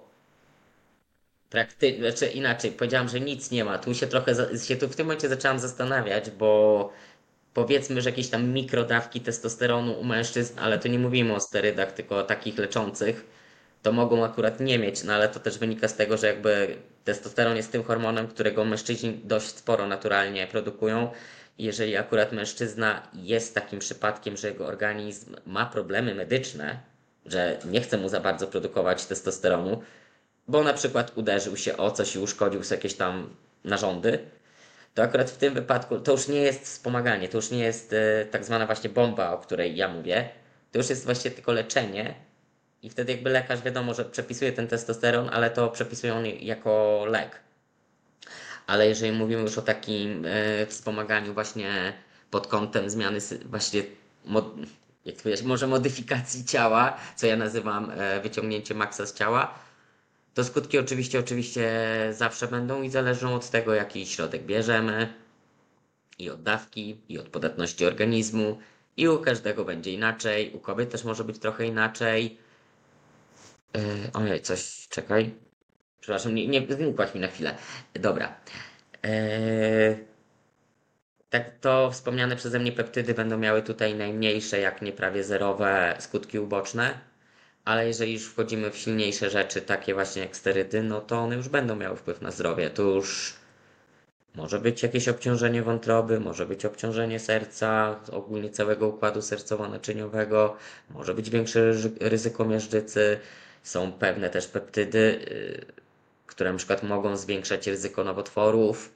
Speaker 2: znaczy inaczej, powiedziałam, że nic nie ma. Tu się trochę, tu w tym momencie zaczęłam zastanawiać, bo powiedzmy, że jakieś tam mikrodawki testosteronu u mężczyzn, ale to nie mówimy o sterydach, tylko o takich leczących, to mogą akurat nie mieć, no ale to też wynika z tego, że jakby testosteron jest tym hormonem, którego mężczyźni dość sporo naturalnie produkują. I jeżeli akurat mężczyzna jest takim przypadkiem, że jego organizm ma problemy medyczne, że nie chce mu za bardzo produkować testosteronu, bo na przykład uderzył się o coś i uszkodził sobie jakieś tam narządy, to akurat w tym wypadku to już nie jest wspomaganie, to już nie jest tak zwana właśnie bomba, o której ja mówię, to już jest właśnie tylko leczenie i wtedy jakby lekarz wiadomo, że przepisuje ten testosteron, ale to przepisuje on jako lek. Ale jeżeli mówimy już o takim wspomaganiu właśnie pod kątem zmiany właśnie jak to powiedzieć, może modyfikacji ciała, co ja nazywam wyciągnięciem maksa z ciała, to skutki oczywiście zawsze będą i zależą od tego, jaki środek bierzemy i od dawki, i od podatności organizmu. I u każdego będzie inaczej, u kobiet też może być trochę inaczej. Ojej, coś, czekaj. Przepraszam, nie znikłaś mi na chwilę. Dobra. Yy, tak to wspomniane przeze mnie peptydy będą miały tutaj najmniejsze, jak nie prawie zerowe skutki uboczne, ale jeżeli już wchodzimy w silniejsze rzeczy, takie właśnie jak sterydy, no to one już będą miały wpływ na zdrowie. To już może być jakieś obciążenie wątroby, może być obciążenie serca, ogólnie całego układu sercowo-naczyniowego, może być większe ryzyko miażdżycy. Są pewne też peptydy, które na przykład mogą zwiększać ryzyko nowotworów.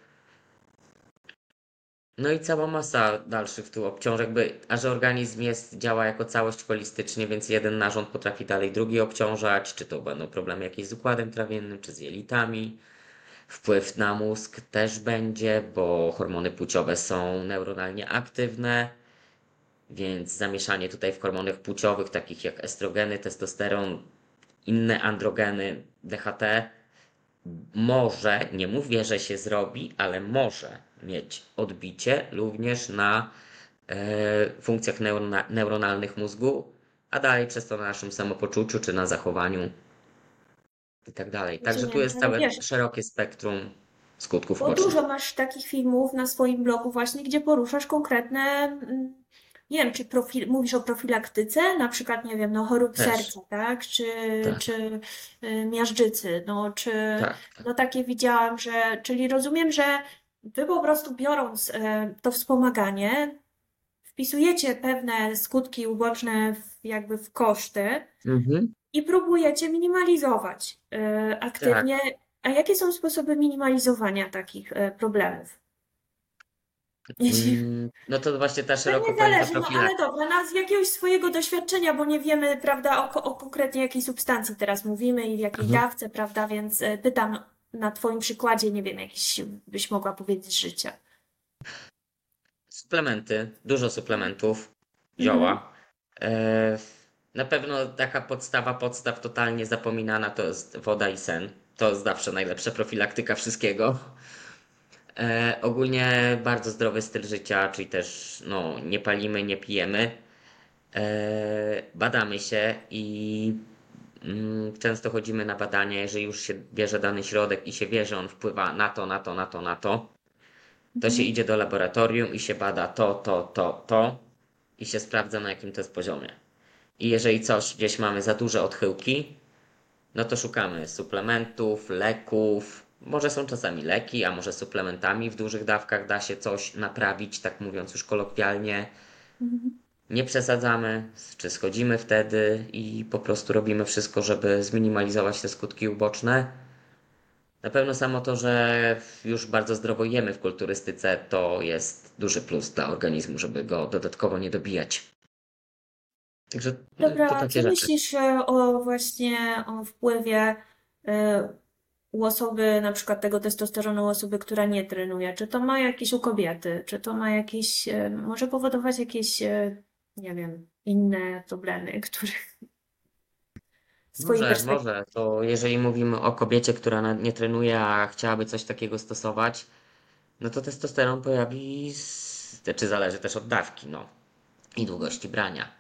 Speaker 2: No i cała masa dalszych tu obciążek, a że organizm działa jako całość holistycznie, więc jeden narząd potrafi dalej drugi obciążać, czy to będą problemy jakieś z układem trawiennym, czy z jelitami. Wpływ na mózg też będzie, bo hormony płciowe są neuronalnie aktywne, więc zamieszanie tutaj w hormonach płciowych, takich jak estrogeny, testosteron, inne androgeny, DHT, może, nie mówię, że się zrobi, ale może mieć odbicie również na funkcjach neuronalnych mózgu, a dalej przez to na naszym samopoczuciu czy na zachowaniu i tak dalej. Także tu
Speaker 1: Rozumiem,
Speaker 2: jest
Speaker 1: ale
Speaker 2: całe
Speaker 1: wiesz,
Speaker 2: szerokie spektrum skutków
Speaker 1: bo
Speaker 2: ubocznych.
Speaker 1: dużo masz takich filmów na swoim blogu właśnie, gdzie poruszasz konkretne, nie wiem, czy mówisz o profilaktyce, na przykład, nie wiem, no chorób
Speaker 2: Też,
Speaker 1: serca, tak,
Speaker 2: tak,
Speaker 1: czy miażdżycy, no, czy,
Speaker 2: tak.
Speaker 1: no takie widziałam, czyli rozumiem, że wy po prostu biorąc to wspomaganie, wpisujecie pewne skutki uboczne jakby w koszty
Speaker 2: Mhm.
Speaker 1: i próbujecie minimalizować
Speaker 2: Tak.
Speaker 1: aktywnie. A jakie są sposoby minimalizowania takich problemów? Jeśli...
Speaker 2: No to właśnie ta szeroko
Speaker 1: Pewnie
Speaker 2: pojęta
Speaker 1: zależy, no ale
Speaker 2: profilaktyka.
Speaker 1: dobra, z jakiegoś swojego doświadczenia, bo nie wiemy, prawda, o konkretnie jakiej substancji teraz mówimy i w jakiej dawce, prawda, więc pytam na Twoim przykładzie, nie wiem, jakieś byś mogła powiedzieć z życia.
Speaker 2: Suplementy, dużo suplementów,
Speaker 1: Mhm.
Speaker 2: zioła. E, Na pewno taka podstaw totalnie zapominana to jest woda i sen. To jest zawsze najlepsza profilaktyka wszystkiego. Ogólnie bardzo zdrowy styl życia, czyli też no, nie palimy, nie pijemy. Badamy się i często chodzimy na badania, jeżeli już się bierze dany środek i się wie, że on wpływa na to, na to, na to, na to, to się
Speaker 1: Mhm.
Speaker 2: idzie do laboratorium i się bada to i się sprawdza na jakim to jest poziomie. I jeżeli coś gdzieś mamy za duże odchyłki, no to szukamy suplementów, leków. Może są czasami leki, a może suplementami w dużych dawkach da się coś naprawić, tak mówiąc już kolokwialnie.
Speaker 1: Mhm.
Speaker 2: Nie przesadzamy, czy schodzimy wtedy i po prostu robimy wszystko, żeby zminimalizować te skutki uboczne. Na pewno samo to, że już bardzo zdrowo jemy w kulturystyce, to jest duży plus dla organizmu, żeby go dodatkowo nie dobijać. Także to
Speaker 1: Dobra,
Speaker 2: takie
Speaker 1: co
Speaker 2: rzeczy.
Speaker 1: myślisz o właśnie o wpływie e, u osoby, na przykład tego testosteronu, u osoby, która nie trenuje? Czy to ma jakieś u kobiety? Czy to ma jakieś, może powodować jakieś, nie wiem, inne problemy, których z twojej
Speaker 2: Może,
Speaker 1: perspektywy?
Speaker 2: może. To jeżeli mówimy o kobiecie, która nie trenuje, a chciałaby coś takiego stosować, no to testosteron pojawi, czy zależy też od dawki, no i długości brania.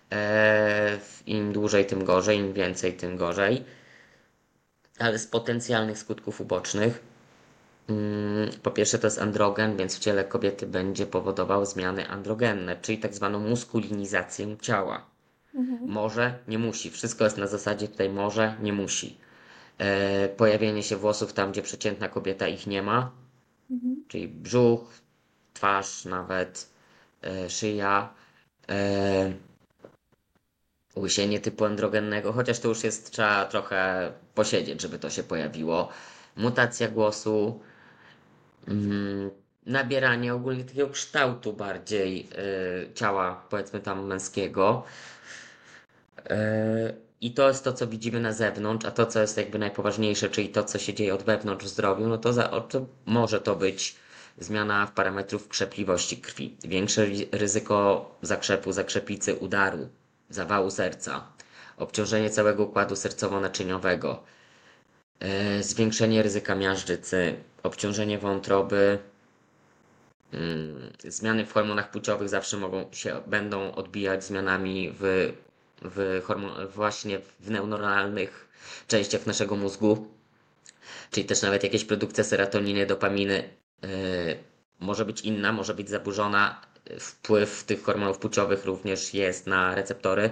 Speaker 2: Im dłużej, tym gorzej, im więcej, tym gorzej. Ale z potencjalnych skutków ubocznych, po pierwsze to jest androgen, więc w ciele kobiety będzie powodował zmiany androgenne, czyli tak zwaną muskulinizację ciała.
Speaker 1: Mhm.
Speaker 2: Może, nie musi. Wszystko jest na zasadzie tutaj może, nie musi. Pojawienie się włosów tam, gdzie przeciętna kobieta ich nie ma,
Speaker 1: Mhm.
Speaker 2: czyli brzuch, twarz nawet, szyja. E, łysienie typu androgennego, chociaż to już jest, trzeba trochę posiedzieć, żeby to się pojawiło. Mutacja głosu, mm, nabieranie ogólnie takiego kształtu bardziej ciała, powiedzmy tam męskiego. I to jest to, co widzimy na zewnątrz, a to, co jest jakby najpoważniejsze, czyli to, co się dzieje od wewnątrz w zdrowiu, no to, to może to być zmiana w parametrów krzepliwości krwi, większe ryzyko zakrzepu, zakrzepicy, udaru, zawału serca, obciążenie całego układu sercowo-naczyniowego, zwiększenie ryzyka miażdżycy, obciążenie wątroby, zmiany w hormonach płciowych zawsze będą odbijać zmianami właśnie w neuronalnych częściach naszego mózgu, czyli też nawet jakieś produkcja serotoniny, dopaminy yy, może być inna, może być zaburzona. Wpływ tych hormonów płciowych również jest na receptory.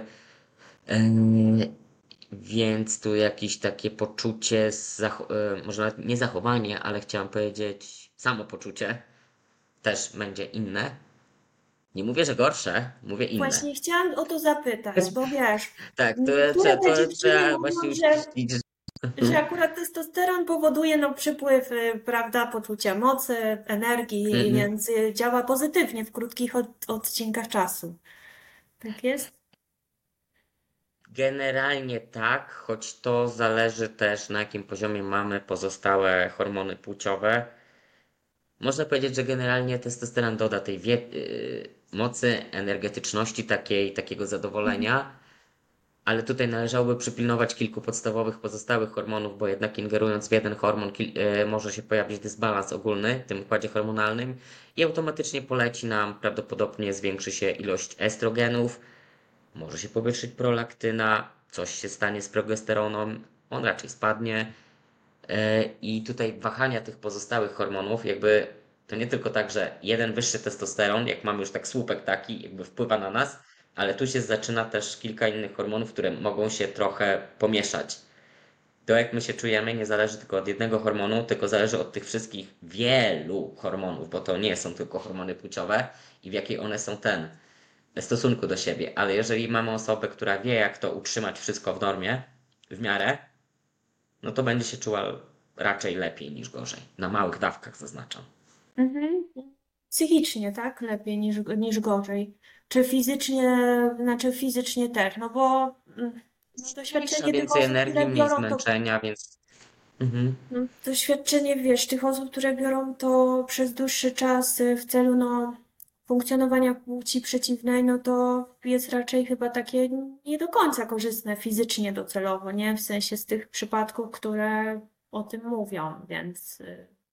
Speaker 2: Yy, więc tu jakieś takie poczucie, może nawet nie zachowanie, ale chciałam powiedzieć samopoczucie też będzie inne. Nie mówię, że gorsze, mówię inne.
Speaker 1: Właśnie chciałam o to zapytać, bo wiesz,
Speaker 2: Tak,
Speaker 1: niektóre te
Speaker 2: to
Speaker 1: dziewczyny
Speaker 2: trzeba
Speaker 1: mówią,
Speaker 2: właśnie
Speaker 1: że
Speaker 2: uściślić.
Speaker 1: że akurat testosteron powoduje no, przypływ, prawda, poczucia mocy, energii,
Speaker 2: Mhm.
Speaker 1: więc działa pozytywnie w krótkich odcinkach czasu. Tak jest?
Speaker 2: Generalnie tak, choć to zależy też na jakim poziomie mamy pozostałe hormony płciowe. Można powiedzieć, że generalnie testosteron doda tej mocy, energetyczności, takiego
Speaker 1: Mhm.
Speaker 2: zadowolenia. Ale tutaj należałoby przypilnować kilku podstawowych pozostałych hormonów, bo jednak ingerując w jeden hormon może się pojawić dysbalans ogólny w tym układzie hormonalnym i automatycznie poleci nam, prawdopodobnie zwiększy się ilość estrogenów, może się powyższyć prolaktyna, coś się stanie z progesteroną, on raczej spadnie. I tutaj wahania tych pozostałych hormonów, jakby to nie tylko tak, że jeden wyższy testosteron, jak mamy już tak słupek taki, jakby wpływa na nas, ale tu się zaczyna też kilka innych hormonów, które mogą się trochę pomieszać. To jak my się czujemy nie zależy tylko od jednego hormonu, tylko zależy od tych wszystkich wielu hormonów, bo to nie są tylko hormony płciowe i w jakiej one są w stosunku do siebie. Ale jeżeli mamy osobę, która wie jak to utrzymać wszystko w normie, w miarę, no to będzie się czuła raczej lepiej niż gorzej. Na małych dawkach zaznaczam.
Speaker 1: Mhm. Psychicznie, tak? Lepiej niż gorzej. Czy fizycznie, znaczy fizycznie też, no bo
Speaker 2: Silniejsza,
Speaker 1: doświadczenie tych
Speaker 2: więcej
Speaker 1: osób,
Speaker 2: energii,
Speaker 1: które
Speaker 2: mniej
Speaker 1: biorą to.
Speaker 2: zmęczenia, więc mhm.
Speaker 1: No, doświadczenie, wiesz, tych osób, które biorą to przez dłuższy czas w celu no, funkcjonowania płci przeciwnej, no to jest raczej chyba takie nie do końca korzystne fizycznie docelowo, nie? W sensie z tych przypadków, które o tym mówią, więc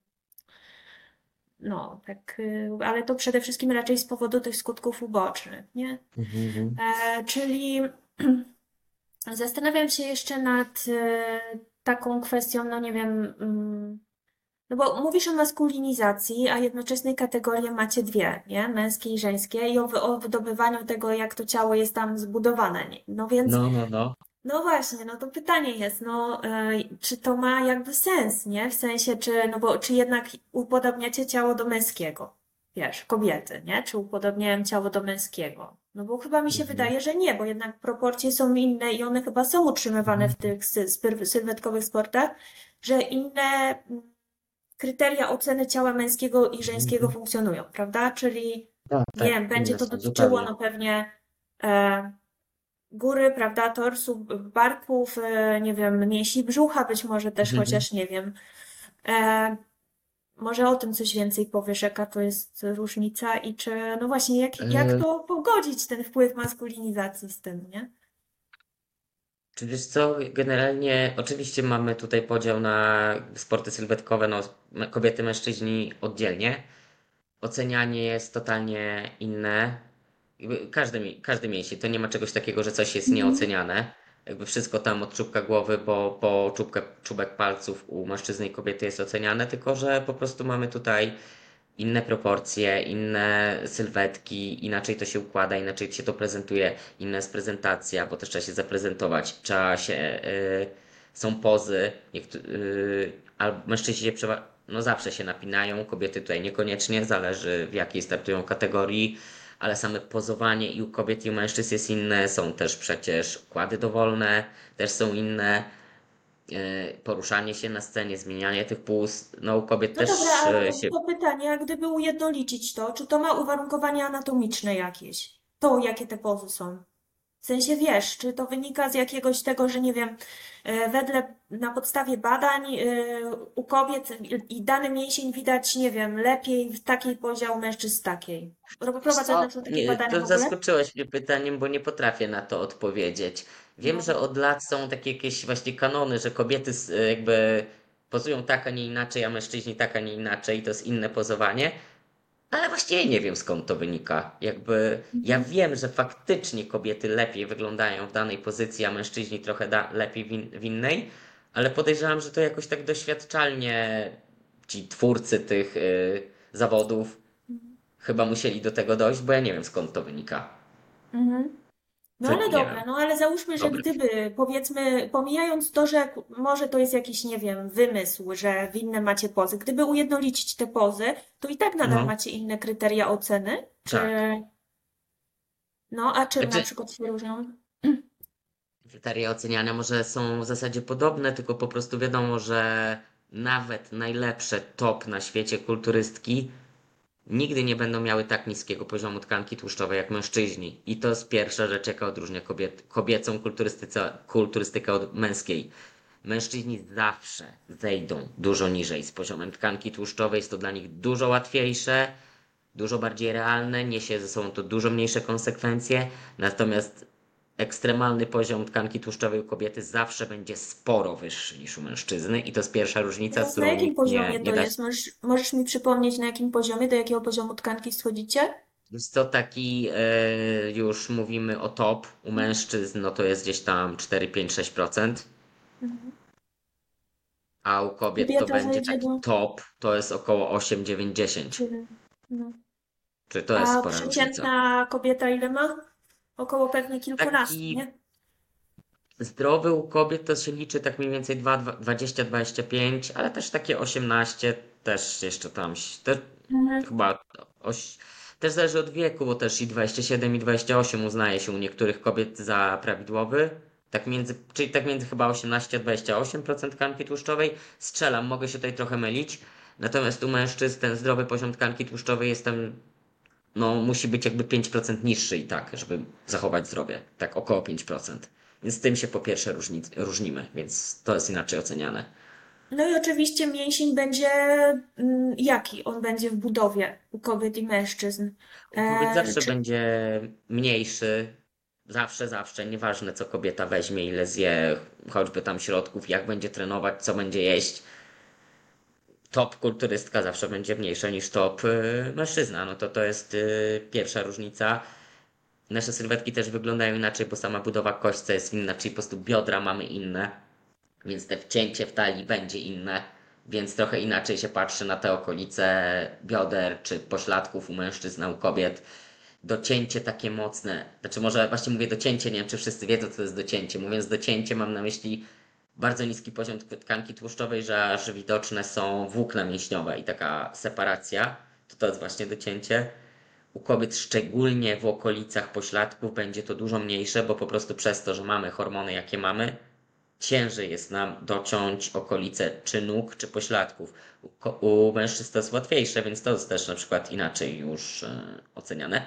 Speaker 1: no, tak, ale to przede wszystkim raczej z powodu tych skutków ubocznych, nie?
Speaker 2: Mhm.
Speaker 1: Czyli zastanawiam się jeszcze nad taką kwestią, no nie wiem, no bo mówisz o maskulinizacji, a jednoczesnej kategorie macie dwie, nie? Męskie i żeńskie i o wydobywaniu tego, jak to ciało jest tam zbudowane, nie? No więc,
Speaker 2: No, no, no.
Speaker 1: no właśnie, no to pytanie jest, no, czy to ma jakby sens, nie? W sensie, no bo, czy jednak upodobniacie ciało do męskiego, wiesz, kobiety, nie? Czy upodobniają ciało do męskiego? No bo chyba mi się
Speaker 2: Mhm.
Speaker 1: wydaje, że nie, bo jednak proporcje są inne i one chyba są utrzymywane w tych sylwetkowych sportach, że inne kryteria oceny ciała męskiego i żeńskiego
Speaker 2: Mhm.
Speaker 1: funkcjonują, prawda? Czyli,
Speaker 2: Tak,
Speaker 1: nie
Speaker 2: tak,
Speaker 1: wiem, będzie
Speaker 2: inne
Speaker 1: to
Speaker 2: są
Speaker 1: dotyczyło
Speaker 2: zupełnie.
Speaker 1: no pewnie e, góry, prawda, torsu, barków, nie wiem, mięśni brzucha być może też,
Speaker 2: Mhm.
Speaker 1: chociaż nie wiem. E, Może o tym coś więcej powiesz, jaka to jest różnica i czy, no właśnie, jak
Speaker 2: E,
Speaker 1: to pogodzić ten wpływ maskulinizacji z tym, nie?
Speaker 2: Czy wiesz co, generalnie oczywiście mamy tutaj podział na sporty sylwetkowe, no kobiety, mężczyźni oddzielnie. Ocenianie jest totalnie inne. Jakby każdy mięsień, to nie ma czegoś takiego, że coś jest
Speaker 1: Mhm.
Speaker 2: nieoceniane. Jakby wszystko tam od czubka głowy, bo po czubek palców u mężczyzny i kobiety jest oceniane, tylko że po prostu mamy tutaj inne proporcje, inne sylwetki, inaczej to się układa, inaczej się to prezentuje, inna jest prezentacja, bo też trzeba się zaprezentować, są pozy, albo mężczyźni no zawsze się napinają, kobiety tutaj niekoniecznie, zależy w jakiej startują kategorii, ale same pozowanie i u kobiet i u mężczyzn jest inne. Są też przecież układy dowolne, też są inne. Poruszanie się na scenie, zmienianie tych póz. No u kobiet
Speaker 1: No dobra,
Speaker 2: też
Speaker 1: a
Speaker 2: się.
Speaker 1: to pytanie, a gdyby ujednolicić to, czy to ma uwarunkowania anatomiczne jakieś? To, jakie te pozy są? W sensie wiesz, czy to wynika z jakiegoś tego, że nie wiem, wedle na podstawie badań u kobiet i dany mięsień widać, nie wiem, lepiej w takiej pozie, a u mężczyzn w takiej.
Speaker 2: Wiesz
Speaker 1: Prowadzono
Speaker 2: co,
Speaker 1: są takie
Speaker 2: nie,
Speaker 1: badania
Speaker 2: to
Speaker 1: w ogóle?
Speaker 2: zaskoczyłeś mnie pytaniem, bo nie potrafię na to odpowiedzieć. Wiem,
Speaker 1: No.
Speaker 2: że od lat są takie jakieś właśnie kanony, że kobiety jakby pozują tak, a nie inaczej, a mężczyźni tak, a nie inaczej, to jest inne pozowanie, ale właściwie nie wiem skąd to wynika. Jakby ja
Speaker 1: Mhm.
Speaker 2: wiem, że faktycznie kobiety lepiej wyglądają w danej pozycji, a mężczyźni trochę lepiej w innej, ale podejrzewam, że to jakoś tak doświadczalnie ci twórcy tych zawodów chyba musieli do tego dojść, bo ja nie wiem skąd to wynika.
Speaker 1: Mhm. No
Speaker 2: To
Speaker 1: ale
Speaker 2: nie
Speaker 1: dobra,
Speaker 2: wiem.
Speaker 1: no ale załóżmy, że
Speaker 2: Dobry.
Speaker 1: gdyby, powiedzmy, pomijając to, że może to jest jakiś, nie wiem, wymysł, że w inne macie pozy, gdyby ujednolicić te pozy, to i tak nadal
Speaker 2: No,
Speaker 1: macie inne kryteria oceny? Czy,
Speaker 2: tak.
Speaker 1: no, a czym na
Speaker 2: Znaczy,
Speaker 1: przykład się różnią?
Speaker 2: kryteria oceniania może są w zasadzie podobne, tylko po prostu wiadomo, że nawet najlepsze top na świecie kulturystki nigdy nie będą miały tak niskiego poziomu tkanki tłuszczowej jak mężczyźni. I to jest pierwsza rzecz, jaka odróżnia kobiecą kulturystykę od męskiej. Mężczyźni zawsze zejdą dużo niżej z poziomem tkanki tłuszczowej, jest to dla nich dużo łatwiejsze, dużo bardziej realne, niesie ze sobą to dużo mniejsze konsekwencje, natomiast ekstremalny poziom tkanki tłuszczowej u kobiety zawsze będzie sporo wyższy niż u mężczyzny i to jest pierwsza różnica, z
Speaker 1: Teraz na
Speaker 2: którą
Speaker 1: jakim
Speaker 2: nikt
Speaker 1: poziomie
Speaker 2: nie
Speaker 1: to
Speaker 2: da.
Speaker 1: jest? Możesz mi przypomnieć, na jakim poziomie, do jakiego poziomu tkanki schodzicie?
Speaker 2: Jest to taki, już mówimy o top, u mężczyzn no to jest gdzieś tam 4, 5, 6%,
Speaker 1: Mhm.
Speaker 2: a u kobiet to
Speaker 1: Kobieta
Speaker 2: będzie
Speaker 1: zejdzie
Speaker 2: taki
Speaker 1: do
Speaker 2: top, to jest około 8, 9, 10.
Speaker 1: 7. No.
Speaker 2: Czy to jest
Speaker 1: A
Speaker 2: spora różnica?
Speaker 1: przeciętna kobieta ile ma? Około pewnie kilkunastu,
Speaker 2: Taki
Speaker 1: nie?
Speaker 2: zdrowy u kobiet to się liczy tak mniej więcej 20-25, ale też takie 18 też jeszcze tam, też
Speaker 1: Mhm.
Speaker 2: chyba też zależy od wieku, bo też i 27 i 28 uznaje się u niektórych kobiet za prawidłowy. Czyli tak między chyba 18 a 28% tkanki tłuszczowej. Strzelam, mogę się tutaj trochę mylić. Natomiast u mężczyzn ten zdrowy poziom tkanki tłuszczowej jest tam, no musi być jakby 5% niższy i tak, żeby zachować zdrowie. Tak około 5%. Więc tym się po pierwsze różnimy, więc to jest inaczej oceniane.
Speaker 1: No i oczywiście mięsień będzie jaki? On będzie w budowie u kobiet i mężczyzn.
Speaker 2: U kobiet zawsze
Speaker 1: Czy
Speaker 2: będzie mniejszy, zawsze, nieważne co kobieta weźmie, ile zje, choćby tam środków, jak będzie trenować, co będzie jeść. Top kulturystka zawsze będzie mniejsza niż top mężczyzna. No to jest pierwsza różnica. Nasze sylwetki też wyglądają inaczej, bo sama budowa kośćca jest inna, czyli po prostu biodra mamy inne, więc te wcięcie w talii będzie inne, więc trochę inaczej się patrzy na te okolice bioder czy pośladków u mężczyzn, a u kobiet. Docięcie takie mocne, znaczy może właśnie mówię docięcie, nie wiem czy wszyscy wiedzą co to jest docięcie. Mówiąc docięcie mam na myśli bardzo niski poziom tkanki tłuszczowej, że aż widoczne są włókna mięśniowe i taka separacja, to jest właśnie docięcie. U kobiet, szczególnie w okolicach pośladków, będzie to dużo mniejsze, bo po prostu przez to, że mamy hormony, jakie mamy, ciężej jest nam dociąć okolice czy nóg, czy pośladków. U mężczyzn to jest łatwiejsze, więc to jest też na przykład inaczej już oceniane.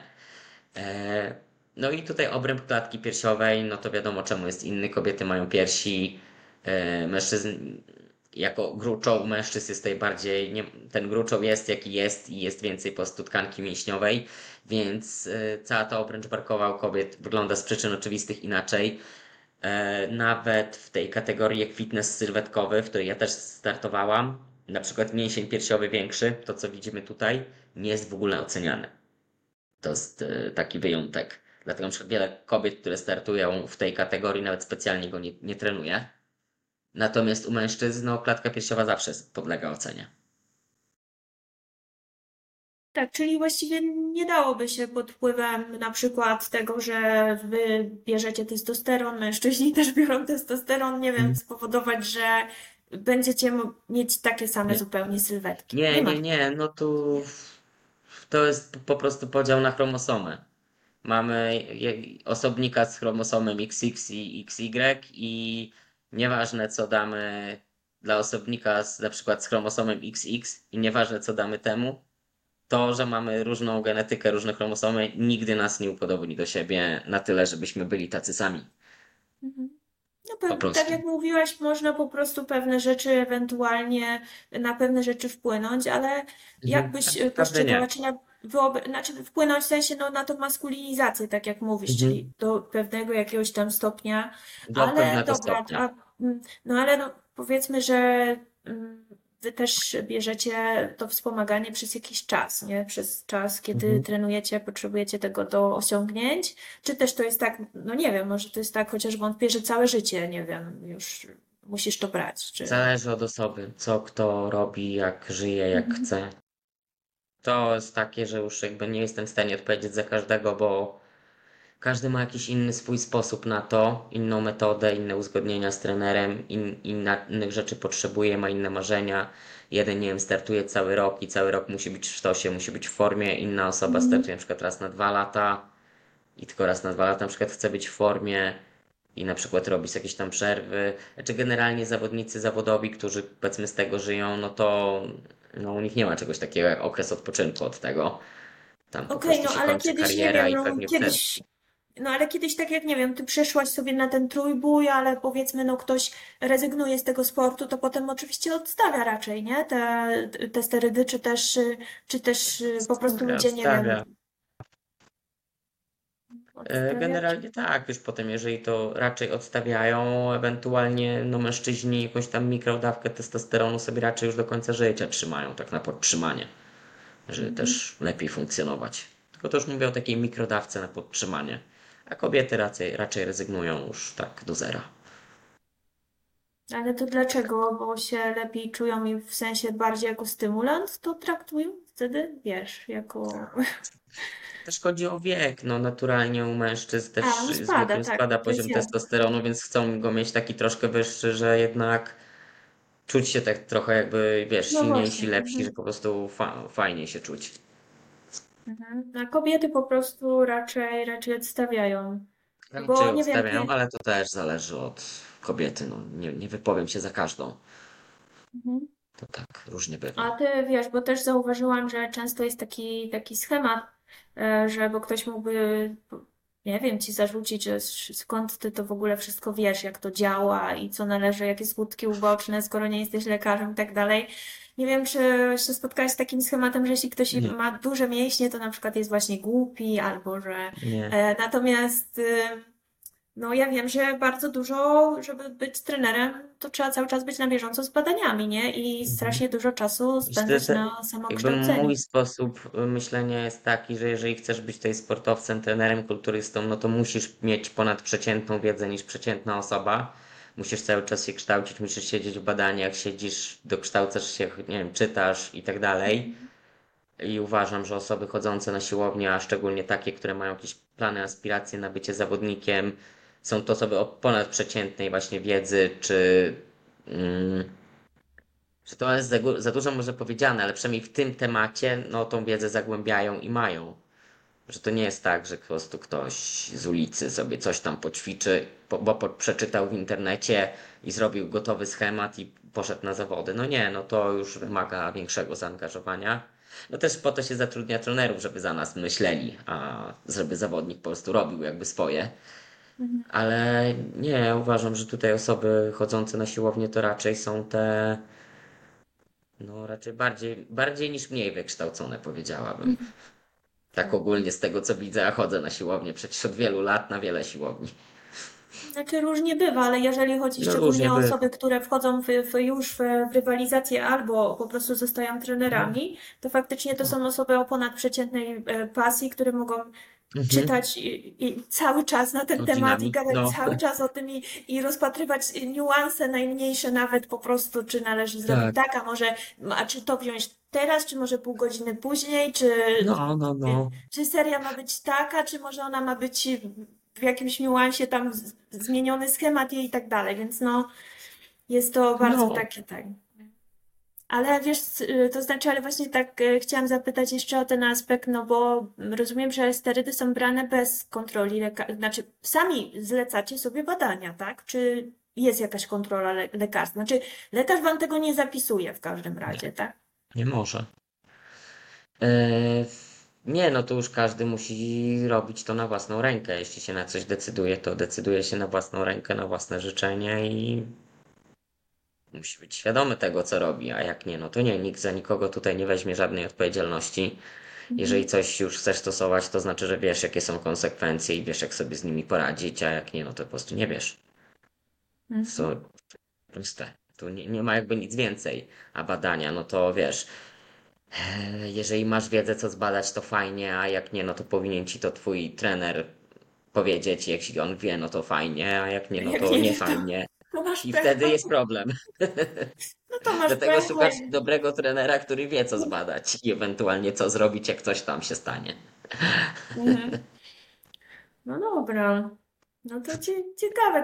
Speaker 2: No i tutaj obręb klatki piersiowej, no to wiadomo czemu jest inny. Kobiety mają piersi, mężczyzn jako gruczoł, u mężczyzn jest tutaj bardziej, nie, ten gruczoł jest jaki jest i jest więcej po prostu tkanki mięśniowej, więc cała ta obręcz barkowa u kobiet wygląda z przyczyn oczywistych inaczej. Nawet w tej kategorii jak fitness sylwetkowy, w której ja też startowałam, na przykład mięsień piersiowy większy, to co widzimy tutaj, nie jest w ogóle oceniany. To jest taki wyjątek. Dlatego na przykład wiele kobiet, które startują w tej kategorii, nawet specjalnie go nie trenuje. Natomiast u mężczyzn no, klatka piersiowa zawsze podlega ocenie.
Speaker 1: tak, czyli właściwie nie dałoby się pod wpływem na przykład tego, że wy bierzecie testosteron, mężczyźni też biorą testosteron, nie wiem,
Speaker 2: Mhm.
Speaker 1: spowodować, że będziecie mieć takie same
Speaker 2: Nie,
Speaker 1: zupełnie sylwetki.
Speaker 2: nie,
Speaker 1: Nie ma.
Speaker 2: nie, nie. No tu To jest po prostu podział na chromosomy. Mamy osobnika z chromosomem XX i XY i nieważne co damy dla osobnika na przykład z chromosomem XX i nieważne co damy temu, to, że mamy różną genetykę, różne chromosomy, nigdy nas nie upodobni do siebie na tyle, żebyśmy byli tacy sami.
Speaker 1: Mhm. No,
Speaker 2: Po
Speaker 1: tak
Speaker 2: prostu.
Speaker 1: jak mówiłaś, można po prostu pewne rzeczy ewentualnie na pewne rzeczy wpłynąć, ale jak
Speaker 2: Mhm. A
Speaker 1: byś
Speaker 2: naprawdę nie.
Speaker 1: postrzegała, czy znaczy wpłynąć w sensie no, na tą maskulinizację, tak jak mówisz,
Speaker 2: Mhm.
Speaker 1: czyli do pewnego jakiegoś tam stopnia,
Speaker 2: Do
Speaker 1: ale
Speaker 2: pewnego
Speaker 1: dobra,
Speaker 2: stopnia.
Speaker 1: no ale no, powiedzmy, że wy też bierzecie to wspomaganie przez jakiś czas, nie? Przez czas, kiedy
Speaker 2: Mhm.
Speaker 1: trenujecie, potrzebujecie tego do osiągnięć. Czy też to jest tak, no nie wiem, może to jest tak, chociaż wątpię, że całe życie, nie wiem, już musisz to brać, czy...
Speaker 2: Zależy od osoby, co kto robi, jak żyje, jak
Speaker 1: Mhm.
Speaker 2: chce. To jest takie, że już jakby nie jestem w stanie odpowiedzieć za każdego, bo każdy ma jakiś inny swój sposób na to, inną metodę, inne uzgodnienia z trenerem, innych rzeczy potrzebuje, ma inne marzenia. Jeden, nie wiem, startuje cały rok i cały rok musi być w sztosie, musi być w formie. Inna osoba
Speaker 1: Mhm.
Speaker 2: startuje na przykład raz na 2 lata i tylko raz na 2 lata na przykład chce być w formie i na przykład robić jakieś tam przerwy. Czy generalnie zawodnicy zawodowi, którzy powiedzmy z tego żyją, no to no, u nich nie ma czegoś takiego jak okres odpoczynku od tego. Tam po
Speaker 1: Okej,
Speaker 2: prostu
Speaker 1: no
Speaker 2: się
Speaker 1: ale
Speaker 2: kończy
Speaker 1: kiedyś, nie
Speaker 2: kariera
Speaker 1: wiem,
Speaker 2: i
Speaker 1: no
Speaker 2: pewnie wtedy.
Speaker 1: kiedyś, no ale kiedyś, tak jak, nie wiem, ty przeszłaś sobie na ten trójbój, ale powiedzmy, no ktoś rezygnuje z tego sportu, to potem oczywiście odstawia raczej, nie? Te sterydy, czy też po prostu
Speaker 2: Stawia,
Speaker 1: ludzie, nie
Speaker 2: stawia.
Speaker 1: wiem, odstawiać?
Speaker 2: Generalnie tak, już potem jeżeli to raczej odstawiają, ewentualnie no mężczyźni jakąś tam mikrodawkę testosteronu sobie raczej już do końca życia trzymają, tak na podtrzymanie, żeby
Speaker 1: Mhm.
Speaker 2: też lepiej funkcjonować. Tylko to już mówię o takiej mikrodawce na podtrzymanie, a kobiety raczej rezygnują już tak do zera.
Speaker 1: Ale to dlaczego? Bo się lepiej czują i w sensie bardziej jako stymulant to traktują wtedy, wiesz, jako...
Speaker 2: Też chodzi o wiek, no naturalnie u mężczyzn
Speaker 1: A,
Speaker 2: też
Speaker 1: no
Speaker 2: z
Speaker 1: spada,
Speaker 2: wiekiem
Speaker 1: tak,
Speaker 2: spada
Speaker 1: to jest
Speaker 2: poziom
Speaker 1: jasne.
Speaker 2: testosteronu, więc chcą go mieć taki troszkę wyższy, że jednak czuć się tak trochę jakby, wiesz,
Speaker 1: No
Speaker 2: silniejsi,
Speaker 1: właśnie.
Speaker 2: lepsi, że
Speaker 1: Mhm.
Speaker 2: po prostu fajniej się czuć.
Speaker 1: Mhm. A kobiety po prostu raczej odstawiają.
Speaker 2: Raczej
Speaker 1: Bo nie wiem,
Speaker 2: odstawiają, ale to też zależy od kobiety, no nie wypowiem się za każdą.
Speaker 1: Mhm.
Speaker 2: To tak, różnie bywa.
Speaker 1: A ty wiesz, bo też zauważyłam, że często jest taki schemat, że bo ktoś mógłby, nie wiem, ci zarzucić, że skąd ty to w ogóle wszystko wiesz, jak to działa i co należy, jakie skutki uboczne, skoro nie jesteś lekarzem i tak dalej. Nie wiem, czy się spotkałeś z takim schematem, że jeśli ktoś
Speaker 2: Nie,
Speaker 1: ma duże mięśnie, to na przykład jest właśnie głupi, albo że
Speaker 2: nie.
Speaker 1: natomiast no ja wiem, że bardzo dużo, żeby być trenerem, to trzeba cały czas być na bieżąco z badaniami, nie? I
Speaker 2: Mhm.
Speaker 1: strasznie dużo czasu
Speaker 2: Myślę,
Speaker 1: spędzać
Speaker 2: że
Speaker 1: na
Speaker 2: jakby
Speaker 1: samokształceniu.
Speaker 2: mój sposób myślenia jest taki, że jeżeli chcesz być tutaj sportowcem, trenerem, kulturystą, no to musisz mieć ponadprzeciętną wiedzę niż przeciętna osoba. Musisz cały czas się kształcić, musisz siedzieć w badaniach, siedzisz, dokształcasz się, nie wiem, czytasz i tak dalej.
Speaker 1: Mhm.
Speaker 2: I uważam, że osoby chodzące na siłownię, a szczególnie takie, które mają jakieś plany, aspiracje na bycie zawodnikiem, są to osoby o ponadprzeciętnej właśnie wiedzy, czy mm, że to jest za dużo może powiedziane, ale przynajmniej w tym temacie, no tą wiedzę zagłębiają i mają. Że to nie jest tak, że po prostu ktoś z ulicy sobie coś tam poćwiczy, bo przeczytał w internecie i zrobił gotowy schemat i poszedł na zawody. No nie, no to już wymaga większego zaangażowania. No też po to się zatrudnia trenerów, żeby za nas myśleli, a żeby zawodnik po prostu robił jakby swoje.
Speaker 1: Mhm.
Speaker 2: Ale nie, uważam, że tutaj osoby chodzące na siłownię to raczej są te, no raczej bardziej niż mniej wykształcone, powiedziałabym.
Speaker 1: Mhm.
Speaker 2: Tak
Speaker 1: Tak.
Speaker 2: ogólnie z tego co widzę, a chodzę na siłownię przecież od wielu lat na wiele siłowni.
Speaker 1: Znaczy różnie bywa, ale jeżeli chodzi
Speaker 2: No różnie
Speaker 1: szczególnie o
Speaker 2: bywa.
Speaker 1: osoby, które wchodzą w rywalizację albo po prostu zostają
Speaker 2: Mhm.
Speaker 1: trenerami, to faktycznie to
Speaker 2: No.
Speaker 1: są osoby o ponadprzeciętnej pasji, które mogą
Speaker 2: Mhm.
Speaker 1: czytać i cały czas na ten temat i
Speaker 2: Godzinami.
Speaker 1: gadać
Speaker 2: No.
Speaker 1: cały czas o tym i rozpatrywać niuanse najmniejsze nawet po prostu, czy należy zrobić
Speaker 2: Tak.
Speaker 1: tak, a czy to wziąć teraz, czy może pół godziny później,
Speaker 2: No, no, no.
Speaker 1: czy seria ma być taka, czy może ona ma być w jakimś niuansie tam zmieniony schemat jej i tak dalej, więc no jest to bardzo
Speaker 2: No.
Speaker 1: takie tak. Ale wiesz, to znaczy, ale właśnie tak chciałam zapytać jeszcze o ten aspekt, no bo rozumiem, że sterydy są brane bez kontroli znaczy sami zlecacie sobie badania, tak? Czy jest jakaś kontrola lekarstwa? Znaczy lekarz wam tego nie zapisuje w każdym
Speaker 2: Nie,
Speaker 1: razie, tak?
Speaker 2: nie może. E, Nie, no to już każdy musi robić to na własną rękę. Jeśli się na coś decyduje, to decyduje się na własną rękę, na własne życzenie i musi być świadomy tego, co robi, a jak nie, no to nie, nikt za nikogo tutaj nie weźmie żadnej odpowiedzialności. Jeżeli
Speaker 1: Mhm.
Speaker 2: coś już chcesz stosować, to znaczy, że wiesz, jakie są konsekwencje i wiesz, jak sobie z nimi poradzić, a jak nie, no to po prostu nie wiesz.
Speaker 1: Mhm.
Speaker 2: To proste. Tu nie ma jakby nic więcej. A badania, no to wiesz, jeżeli masz wiedzę, co zbadać, to fajnie, a jak nie, no to powinien ci to twój trener powiedzieć. Jeśli on wie, no to fajnie, a jak nie,
Speaker 1: A
Speaker 2: no
Speaker 1: jak
Speaker 2: to
Speaker 1: nie
Speaker 2: nie
Speaker 1: wie,
Speaker 2: fajnie.
Speaker 1: to masz
Speaker 2: I wtedy
Speaker 1: pecha.
Speaker 2: jest problem.
Speaker 1: No to masz
Speaker 2: Dlatego
Speaker 1: pecha.
Speaker 2: szukasz dobrego trenera, który wie, co zbadać i ewentualnie co zrobić, jak coś tam się stanie.
Speaker 1: Mhm. No dobra. No to ciekawe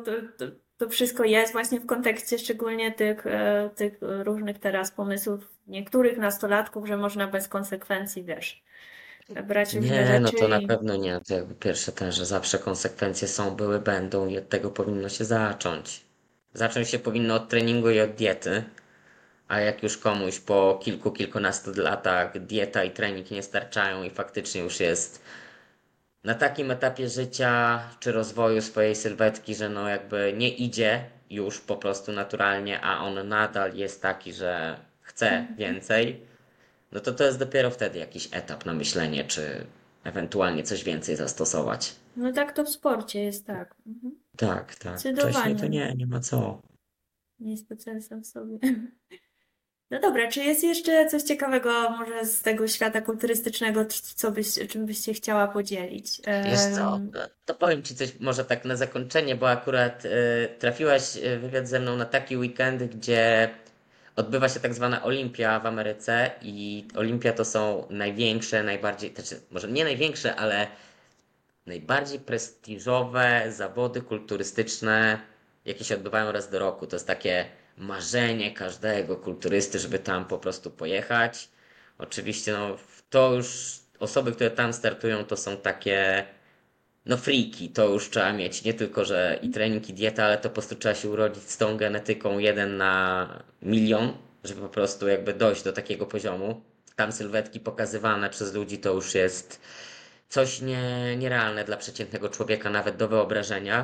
Speaker 1: to wszystko jest właśnie w kontekście szczególnie tych różnych teraz pomysłów niektórych nastolatków, że można bez konsekwencji, wiesz, brać różne
Speaker 2: Nie, no
Speaker 1: rzeczy
Speaker 2: to na
Speaker 1: i
Speaker 2: pewno nie. To jakby pierwsze ten, że zawsze konsekwencje są, były, będą i od tego powinno się zacząć. Zacząć się powinno od treningu i od diety, a jak już komuś po kilku, kilkunastu latach dieta i trening nie starczają i faktycznie już jest na takim etapie życia czy rozwoju swojej sylwetki, że no jakby nie idzie już po prostu naturalnie, a on nadal jest taki, że chce
Speaker 1: mhm.
Speaker 2: więcej, no to to jest dopiero wtedy jakiś etap na myślenie, czy ewentualnie coś więcej zastosować.
Speaker 1: No tak to w sporcie jest, tak. Mhm.
Speaker 2: Tak, tak. Wcześniej to
Speaker 1: Zdecydowanie.
Speaker 2: nie ma co.
Speaker 1: Nie jest sensem w sobie. No dobra, czy jest jeszcze coś ciekawego może z tego świata kulturystycznego, czym byś się chciała podzielić?
Speaker 2: Wiesz co, no, to powiem Ci coś może tak na zakończenie, bo akurat trafiłaś wywiad ze mną na taki weekend, gdzie odbywa się tak zwana Olimpia w Ameryce i Olimpia to są największe, najbardziej, znaczy może nie największe, ale najbardziej prestiżowe zawody kulturystyczne, jakie się odbywają raz do roku. To jest takie marzenie każdego kulturysty, żeby tam po prostu pojechać. Oczywiście, no, to już osoby, które tam startują, to są takie, no, freaki. To już trzeba mieć nie tylko, że i trening, i dieta, ale to po prostu trzeba się urodzić z tą genetyką 1 na 1 000 000, żeby po prostu jakby dojść do takiego poziomu. Tam sylwetki pokazywane przez ludzi to już jest coś nierealne dla przeciętnego człowieka, nawet do wyobrażenia.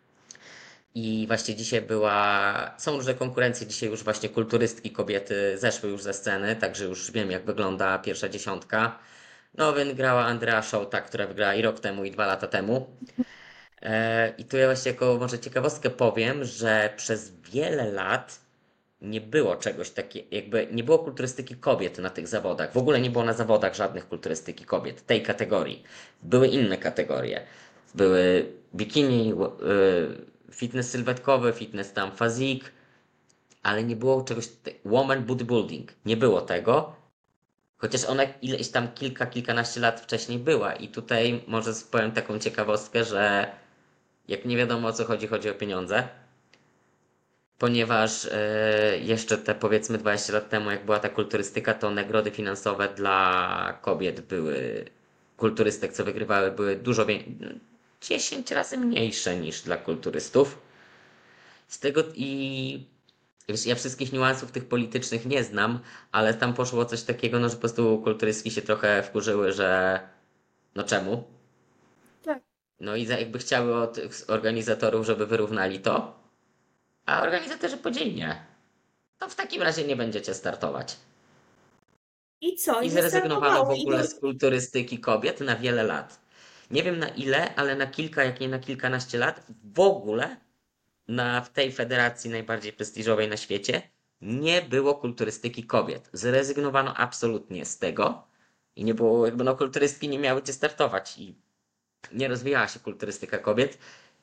Speaker 2: I właśnie dzisiaj są różne konkurencje, dzisiaj już właśnie kulturystki kobiety zeszły już ze sceny, także już wiem jak wygląda pierwsza dziesiątka. No, wygrała Andrea Szota, która wygrała i rok temu, i 2 lata temu. I tu ja właśnie jako może ciekawostkę powiem, że przez wiele lat nie było czegoś takiego, jakby nie było kulturystyki kobiet na tych zawodach. W ogóle nie było na zawodach żadnych kulturystyki kobiet tej kategorii. Były inne kategorie. Były bikini, fitness sylwetkowy, fitness tam physique, ale nie było czegoś, woman bodybuilding. Nie było tego. Chociaż ona ileś tam kilkanaście lat wcześniej była. I tutaj może powiem taką ciekawostkę, że jak nie wiadomo o co chodzi, chodzi o pieniądze. Ponieważ jeszcze te powiedzmy 20 lat temu, jak była ta kulturystyka, to nagrody finansowe dla kobiet były, kulturystek, co wygrywały, były dużo 10 razy mniejsze niż dla kulturystów. Z tego i wiesz, ja wszystkich niuansów tych politycznych nie znam, ale tam poszło coś takiego, no, że po prostu kulturystki się trochę wkurzyły, że no czemu?
Speaker 1: Tak.
Speaker 2: No i jakby chciały od organizatorów, żeby wyrównali to, a organizatorzy powiedzieli nie. To w takim razie nie będziecie startować.
Speaker 1: I co?
Speaker 2: I
Speaker 1: I nie
Speaker 2: zrezygnowano w
Speaker 1: startowały.
Speaker 2: ogóle z kulturystyki kobiet na wiele lat. Nie wiem na ile, ale na kilka, jak nie na kilkanaście lat, w ogóle w tej federacji najbardziej prestiżowej na świecie nie było kulturystyki kobiet. Zrezygnowano absolutnie z tego i nie było, jakby no kulturystki nie miały gdzie startować i nie rozwijała się kulturystyka kobiet.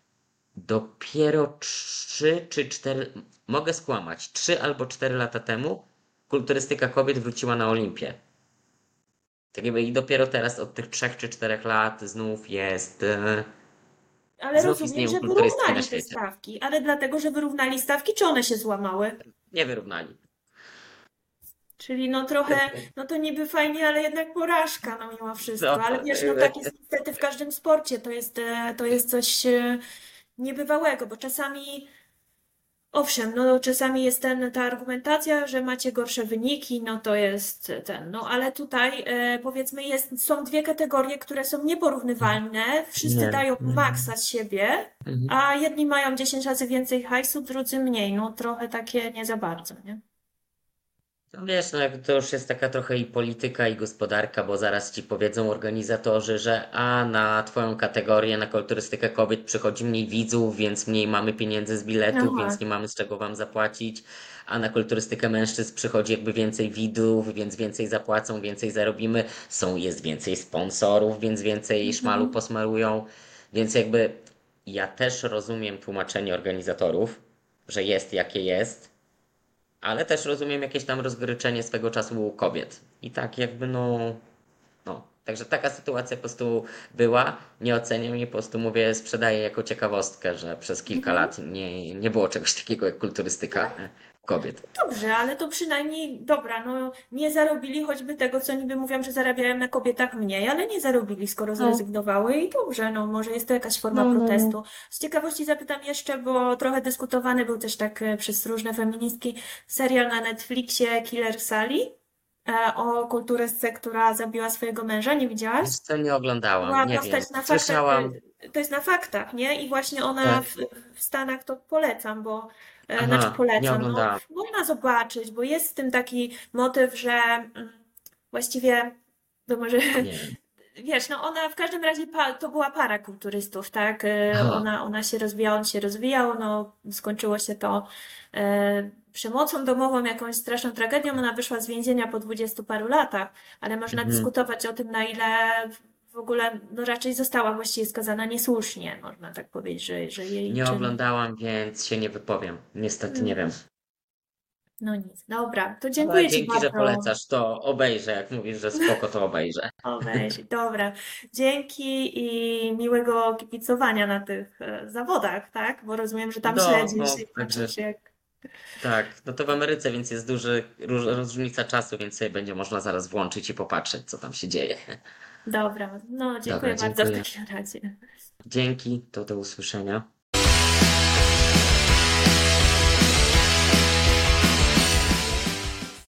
Speaker 2: Dopiero 3 czy 4, mogę skłamać, 3 albo 4 lata temu kulturystyka kobiet wróciła na Olimpię. Tak jakby i dopiero teraz od tych 3 czy 4 lat
Speaker 1: Ale
Speaker 2: znów
Speaker 1: rozumiem,
Speaker 2: istnieją
Speaker 1: że
Speaker 2: kulturystki na
Speaker 1: wyrównali te
Speaker 2: świecie.
Speaker 1: stawki. Ale dlatego, że wyrównali stawki, czy one się złamały?
Speaker 2: Nie wyrównali.
Speaker 1: Czyli no trochę, no to niby fajnie, ale jednak porażka, no mimo wszystko.
Speaker 2: No,
Speaker 1: Ale wiesz, no tak jest niestety w każdym sporcie. To jest coś niebywałego, bo czasami, owszem, no czasami jest ta argumentacja, że macie gorsze wyniki, no to jest ten, no ale tutaj powiedzmy są dwie kategorie, które są nieporównywalne. Wszyscy
Speaker 2: nie.
Speaker 1: dają maksa z siebie,
Speaker 2: Mhm.
Speaker 1: a jedni mają 10 razy więcej hajsu, drudzy mniej. No trochę takie nie za bardzo, nie?
Speaker 2: No wiesz, no jak to już jest taka trochę i polityka, i gospodarka, bo zaraz ci powiedzą organizatorzy, że na twoją kategorię, na kulturystykę kobiet przychodzi mniej widzów, więc mniej mamy pieniędzy z biletów,
Speaker 1: No,
Speaker 2: więc nie mamy z czego wam zapłacić, a na kulturystykę mężczyzn przychodzi jakby więcej widzów, więc więcej zapłacą, więcej zarobimy, jest więcej sponsorów, więc więcej szmalu
Speaker 1: mhm.
Speaker 2: posmarują, więc jakby ja też rozumiem tłumaczenie organizatorów, że jest jakie jest, ale też rozumiem jakieś tam rozgryczenie swego czasu u kobiet. I tak jakby no. Także taka sytuacja po prostu była. Nie oceniam jej, po prostu mówię, sprzedaję jako ciekawostkę, że przez kilka
Speaker 1: Mhm.
Speaker 2: lat nie było czegoś takiego jak kulturystyka kobiet.
Speaker 1: Dobrze, ale to przynajmniej, dobra, no nie zarobili choćby tego, co niby mówią, że zarabiają na kobietach mniej, ale nie zarobili, skoro
Speaker 2: No,
Speaker 1: zrezygnowały i dobrze, no może jest to jakaś forma
Speaker 2: no.
Speaker 1: protestu. Z ciekawości zapytam jeszcze, bo trochę dyskutowany był też tak przez różne feministki serial na Netflixie Killer Sally o kulturystce, która zabiła swojego męża, nie widziałaś?
Speaker 2: Wiesz co, nie
Speaker 1: To
Speaker 2: oglądałam,
Speaker 1: była
Speaker 2: nie wiem.
Speaker 1: postać na faktach,
Speaker 2: Słyszałam,
Speaker 1: to jest na faktach, nie? I właśnie ona
Speaker 2: tak.
Speaker 1: w Stanach to polecam, bo, znaczy
Speaker 2: Aha, nie
Speaker 1: polecam, no
Speaker 2: oglądałam.
Speaker 1: można zobaczyć, bo jest w tym taki motyw, że właściwie, to może,
Speaker 2: Nie.
Speaker 1: wiesz, no ona w każdym razie, to była para kulturystów, tak?
Speaker 2: Aha.
Speaker 1: Ona się rozwijała, on się rozwijał, no skończyło się to przemocą domową, jakąś straszną tragedią. Ona wyszła z więzienia po 20 paru latach, ale można
Speaker 2: Mhm.
Speaker 1: dyskutować o tym, na ile w ogóle, no raczej została właściwie skazana niesłusznie, można tak powiedzieć, że jej
Speaker 2: Nie
Speaker 1: czyn.
Speaker 2: oglądałam, więc się nie wypowiem. Niestety nie wiem.
Speaker 1: Mm, no nic, dobra, to
Speaker 2: Ale
Speaker 1: dziękuję Ci
Speaker 2: dzięki, że
Speaker 1: bardzo.
Speaker 2: polecasz, to obejrzę. Jak mówisz, że spoko, to obejrzę.
Speaker 1: Obejrzyj, dobra. Dzięki i miłego kibicowania na tych zawodach, tak? Bo rozumiem, że tam śledzisz i
Speaker 2: Także
Speaker 1: patrzysz jak.
Speaker 2: tak, no to w Ameryce, więc jest duży różnica czasu, więc sobie będzie można zaraz włączyć i popatrzeć, co tam się dzieje.
Speaker 1: Dobra, no
Speaker 2: Dobra,
Speaker 1: dziękuję bardzo w
Speaker 2: dziękuję.
Speaker 1: takim razie.
Speaker 2: Dzięki, to do usłyszenia.